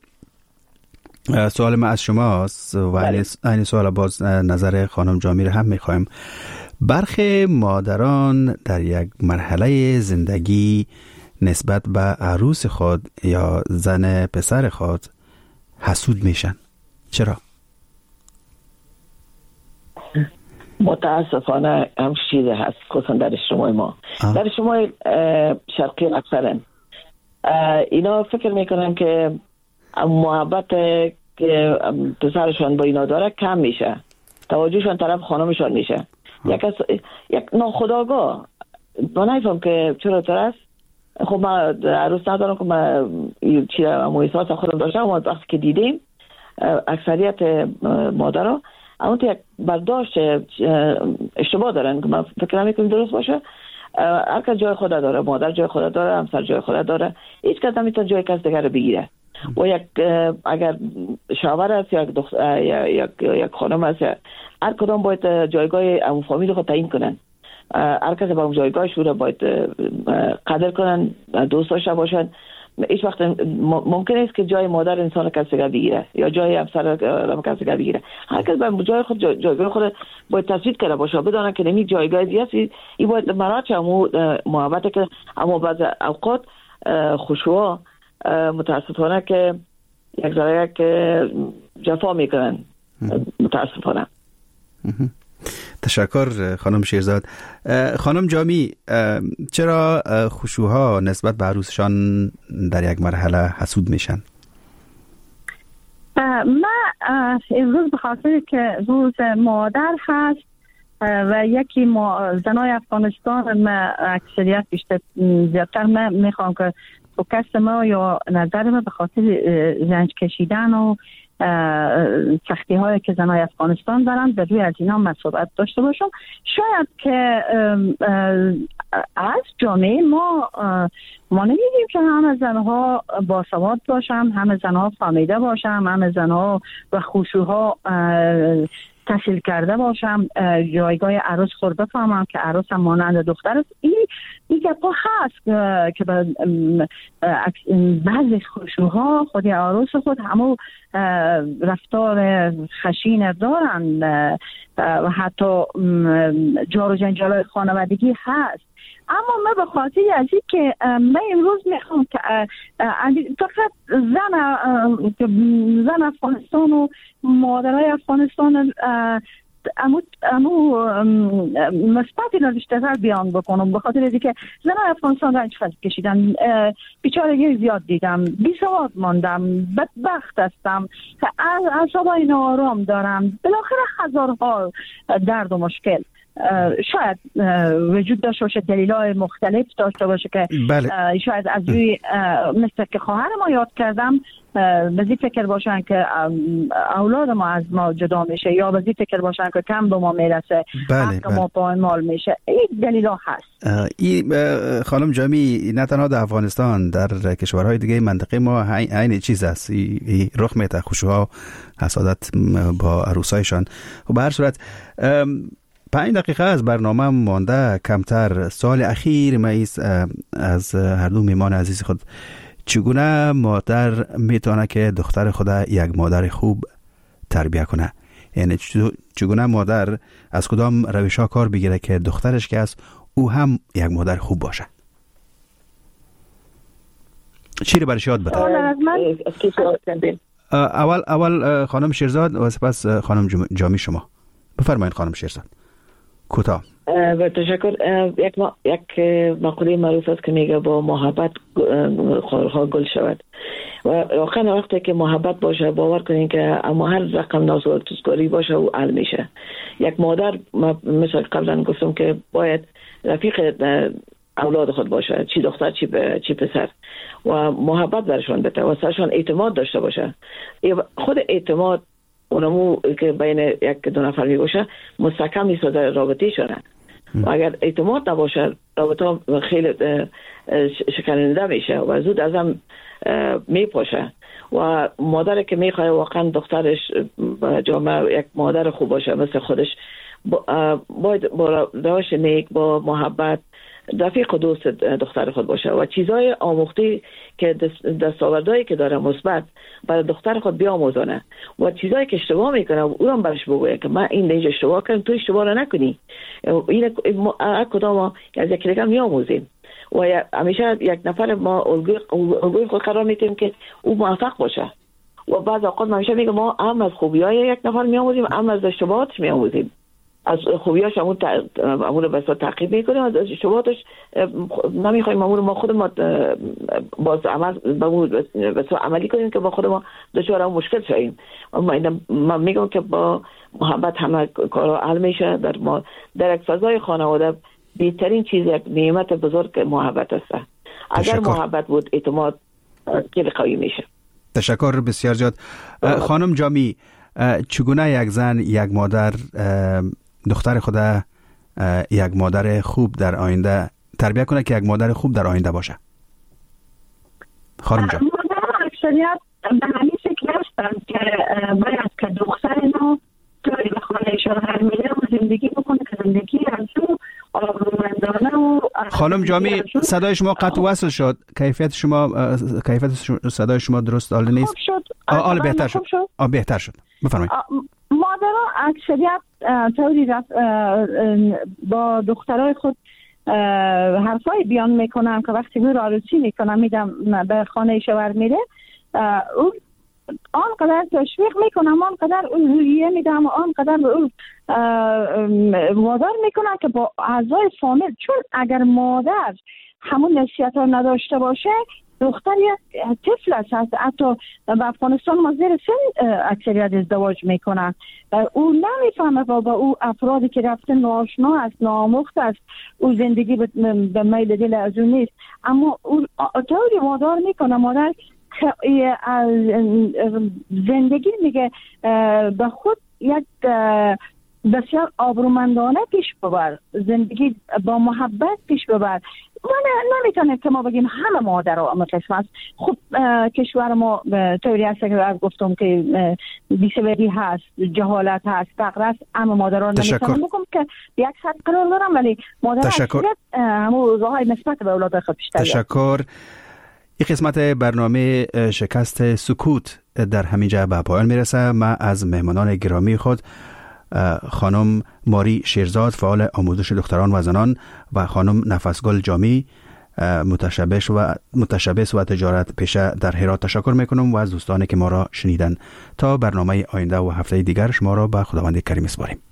سوال ما از شماست و این سوال باز نظر خانم جامی رو هم میخوایم. برخی مادران در یک مرحله زندگی نسبت به عروس خود یا زن پسر خود حسود میشن. چرا؟ متاسفانه هم چیزی هست، خصوصا در اجتماع ما، آه. در اجتماع شرقی اکثرا اینا فکر میکنن که محبت که پسرشان با اینا داره کم میشه، توجهشان طرف خانمشان میشه. یک از یک ناخودآگاه من نمیفهم که چرا طور است. خب من عروس ندارم که من چی احساس خودم داشتم، اما وقتی که دیدیم اکثریت مادرها اما یک برداشت اشتباه دارن که من فکر نمیکنم درست باشه. هر کس جای خود داره، مادر جای خود داره، همسر جای خود داره، هیچ کس نمیتونه جای کس دیگر رو بگیره. و یک اگر شوهر است یا یک دختر یا یک یک خانم است، هر کدام باید جایگاه اون فامیل خود تعیین کنن. هر کس با اون جایگاهش رو باید قدر کنن، دوست داشته باشن. هیچ وقت ممکن است که جای مادر انسان کسی دیگر بگیره یا جای همسر کسی دیگر بگیره. هر کس به جای خود جایگاه خود باید تثبیت کرده باشه، بدونه که نمی جایگاه دیگه این باید مراجع همو محبت که اما بعض اوقات خشوع متاسفانه که یک ذره یک جفا میکنن متاسفانه. تشکر خانم شیرزاد. خانم جامی، چرا خشوع‌ها نسبت به عروسشان در یک مرحله حسود میشن؟ من امروز به خاطر که روز مادر هست و یکی ما زنای افغانستان ما اکثریت بیشتر زیادتر ما میخوام که فوکس ما یا نظر ما به خاطر رنج کشیدن و سختی هایی که زنای افغانستان دارن در روی از اینا مسئولیت داشته باشم. شاید که از جامعه ما ما نمیدیم که همه زنها باسواد باشن، همه زنها فهمیده باشن، همه زنها و خشوعها تحصیل کرده باشم، جایگاه عروس خود بفهمم که عروس هم مانند دختر است. این این گپا هست که بعضی خشوعها خود عروس خود همو رفتار خشین دارن و حتی جار و جنجال خانوادگی هست. اما من به خاطر از این که من امروز میخوام که فقط زن زن افغانستان و مادرای افغانستان امو امو مثبتی را بیشتر بیان بکنم، به خاطر از اینکه زنای افغانستان رنج کشیدن، بیچارگی زیاد دیدم، بیسواد ماندم، بدبخت هستم، اعصابای ناآرام دارم، بالاخره هزارها درد و مشکل شاید وجود داشته باشه، دلایل مختلف داشته باشه که بله. شاید از روی مثل که خواهر ما یاد کردم بزی فکر باشن که اولاد ما از ما جدا میشه، یا بزی فکر باشن که کم به ما میرسه، بله حق ما پایمال میشه. این دلیلا هست. این خانم جامی نه تنها در افغانستان، در کشورهای دیگه منطقه ما عین چیز است. ای رخ میده، خشوع حسادت با عروسایشان. و به هر صورت پنج دقیقه از برنامه مانده کمتر. سال اخیر ما از هر دو میمان عزیز خود چگونه مادر میتونه که دختر خود یک مادر خوب تربیت کنه؟ یعنی چگونه مادر از کدام روش ها کار بگیره که دخترش که است او هم یک مادر خوب باشه؟ چی رو برش یاد بده؟ اول اول خانم شیرزاد و سپس خانم جامی شما. بفرمایید خانم شیرزاد. کوتاه. با تشکر. یک ما... یک مقوله معروف است که میگه با محبت خارها گل شود، و واقعا وقتی که محبت باشه باور کنین که اما هر رقم نازوارتوزگاری باشه او حل میشه. یک مادر مثل قبلا گفتم که باید رفیق اولاد خود باشه، چی دختر چی, ب... چی پسر، و محبت برشان بده و سرشان اعتماد داشته باشه. خود اعتماد اونمو که بین یک دو نفر می باشه مستحکم میسازه رابطه شونه. و اگر اعتماد نباشه رابطه خیلی شکننده میشه و زود از هم میپاشه. و مادر که میخواه واقعا دخترش جامعه یک مادر خوب باشه مثل خودش، باید با روش نیک، با محبت رفیق و دوست دختر خود باشه و چیزای آموختی که دستاوردهایی که داره مثبت برای دختر خود بیاموزونه و چیزایی که اشتباه میکنه او هم برش بگویه که من این دیگه اشتباه کردم، تو اشتباه رو نکنی. این کدام ما از یک دیگه میاموزیم و همیشه یک نفر ما الگوی خود قرار میدیم که او موفق باشه. و بعض اوقات ما همیشه میگم ما هم از خوبیای یک نفر میاموزیم، هم از اشتباهاتش میاموزیم. از خوبیاش همون همون بسا تعقیب میکنیم، از اشتباهاتش نمیخوایم همون ما خود ما باز عمل بسا عملی کنیم که با خود ما دچار مشکل شویم. من میگم که با محبت همه کارا حل میشه. در ما در یک فضای خانواده بهترین چیز یک نعمت بزرگ محبت است. اگر تشکر. محبت بود اعتماد خیلی قوی میشه. تشکر بسیار زیاد. خانم جامی، چگونه یک زن یک مادر دختر خود یک مادر خوب در آینده تربیت کنه که یک مادر خوب در آینده باشه؟ خانم جان. مادر اکثریت به همین شکل هستن که باید که دختر ما توی به خانه شوهر میره و زندگی بکنه که زندگی از او آرومندانه و خانم جامی صدای شما قطع وصل شد. کیفیت شما کیفیت صدای شما درست حال نیست. شد. آل بهتر شد. آ بهتر شد. بفرمایید. مادرها اکثریت طوری با دخترای خود حرفای بیان میکنم که وقتی می عروسی میکنم میدم به خانه شوهر میره، اون آنقدر تشویق میکنم، آنقدر اون رویه میدم، آنقدر اون وادار میکنم که با اعضای فامیل، چون اگر مادر همون نصیحت ها نداشته باشه دختر یک طفل است. حتی به افغانستان ما زیر سن اکثریت ازدواج میکنن. او نمیفهمه و با او افرادی که رفته ناآشنا است، ناآموخته است، او زندگی به میل دل از او نیست، اما او طوری وادار میکنه مادر زندگی میگه به خود یک بسیار آبرومندانه پیش ببر، زندگی با محبت پیش ببر. ما نمیتونیم که ما بگیم همه مادر ها اما قسم است. خب کشور ما طوری هست که از گفتم که بیسوادی هست، جهالت هست، فقر است، اما مادر ها نمیتونم بگم که یک سطح قرار دارم، ولی مادر ها همون راهای نسبت به اولاد خود بیشتر. تشکر. این قسمت برنامه شکست سکوت در همینجا به پایان میرسه. من از مهمانان گرامی خود خانم ماری شیرزاد، فعال آموزش دختران و زنان، و خانم نفسگل جامی، متشبث و متشبث و تجارت پیشه در هرات تشکر میکنم و از دوستانی که ما را شنیدن. تا برنامه آینده و هفته دیگر شما را به خداوند کریم سپاریم.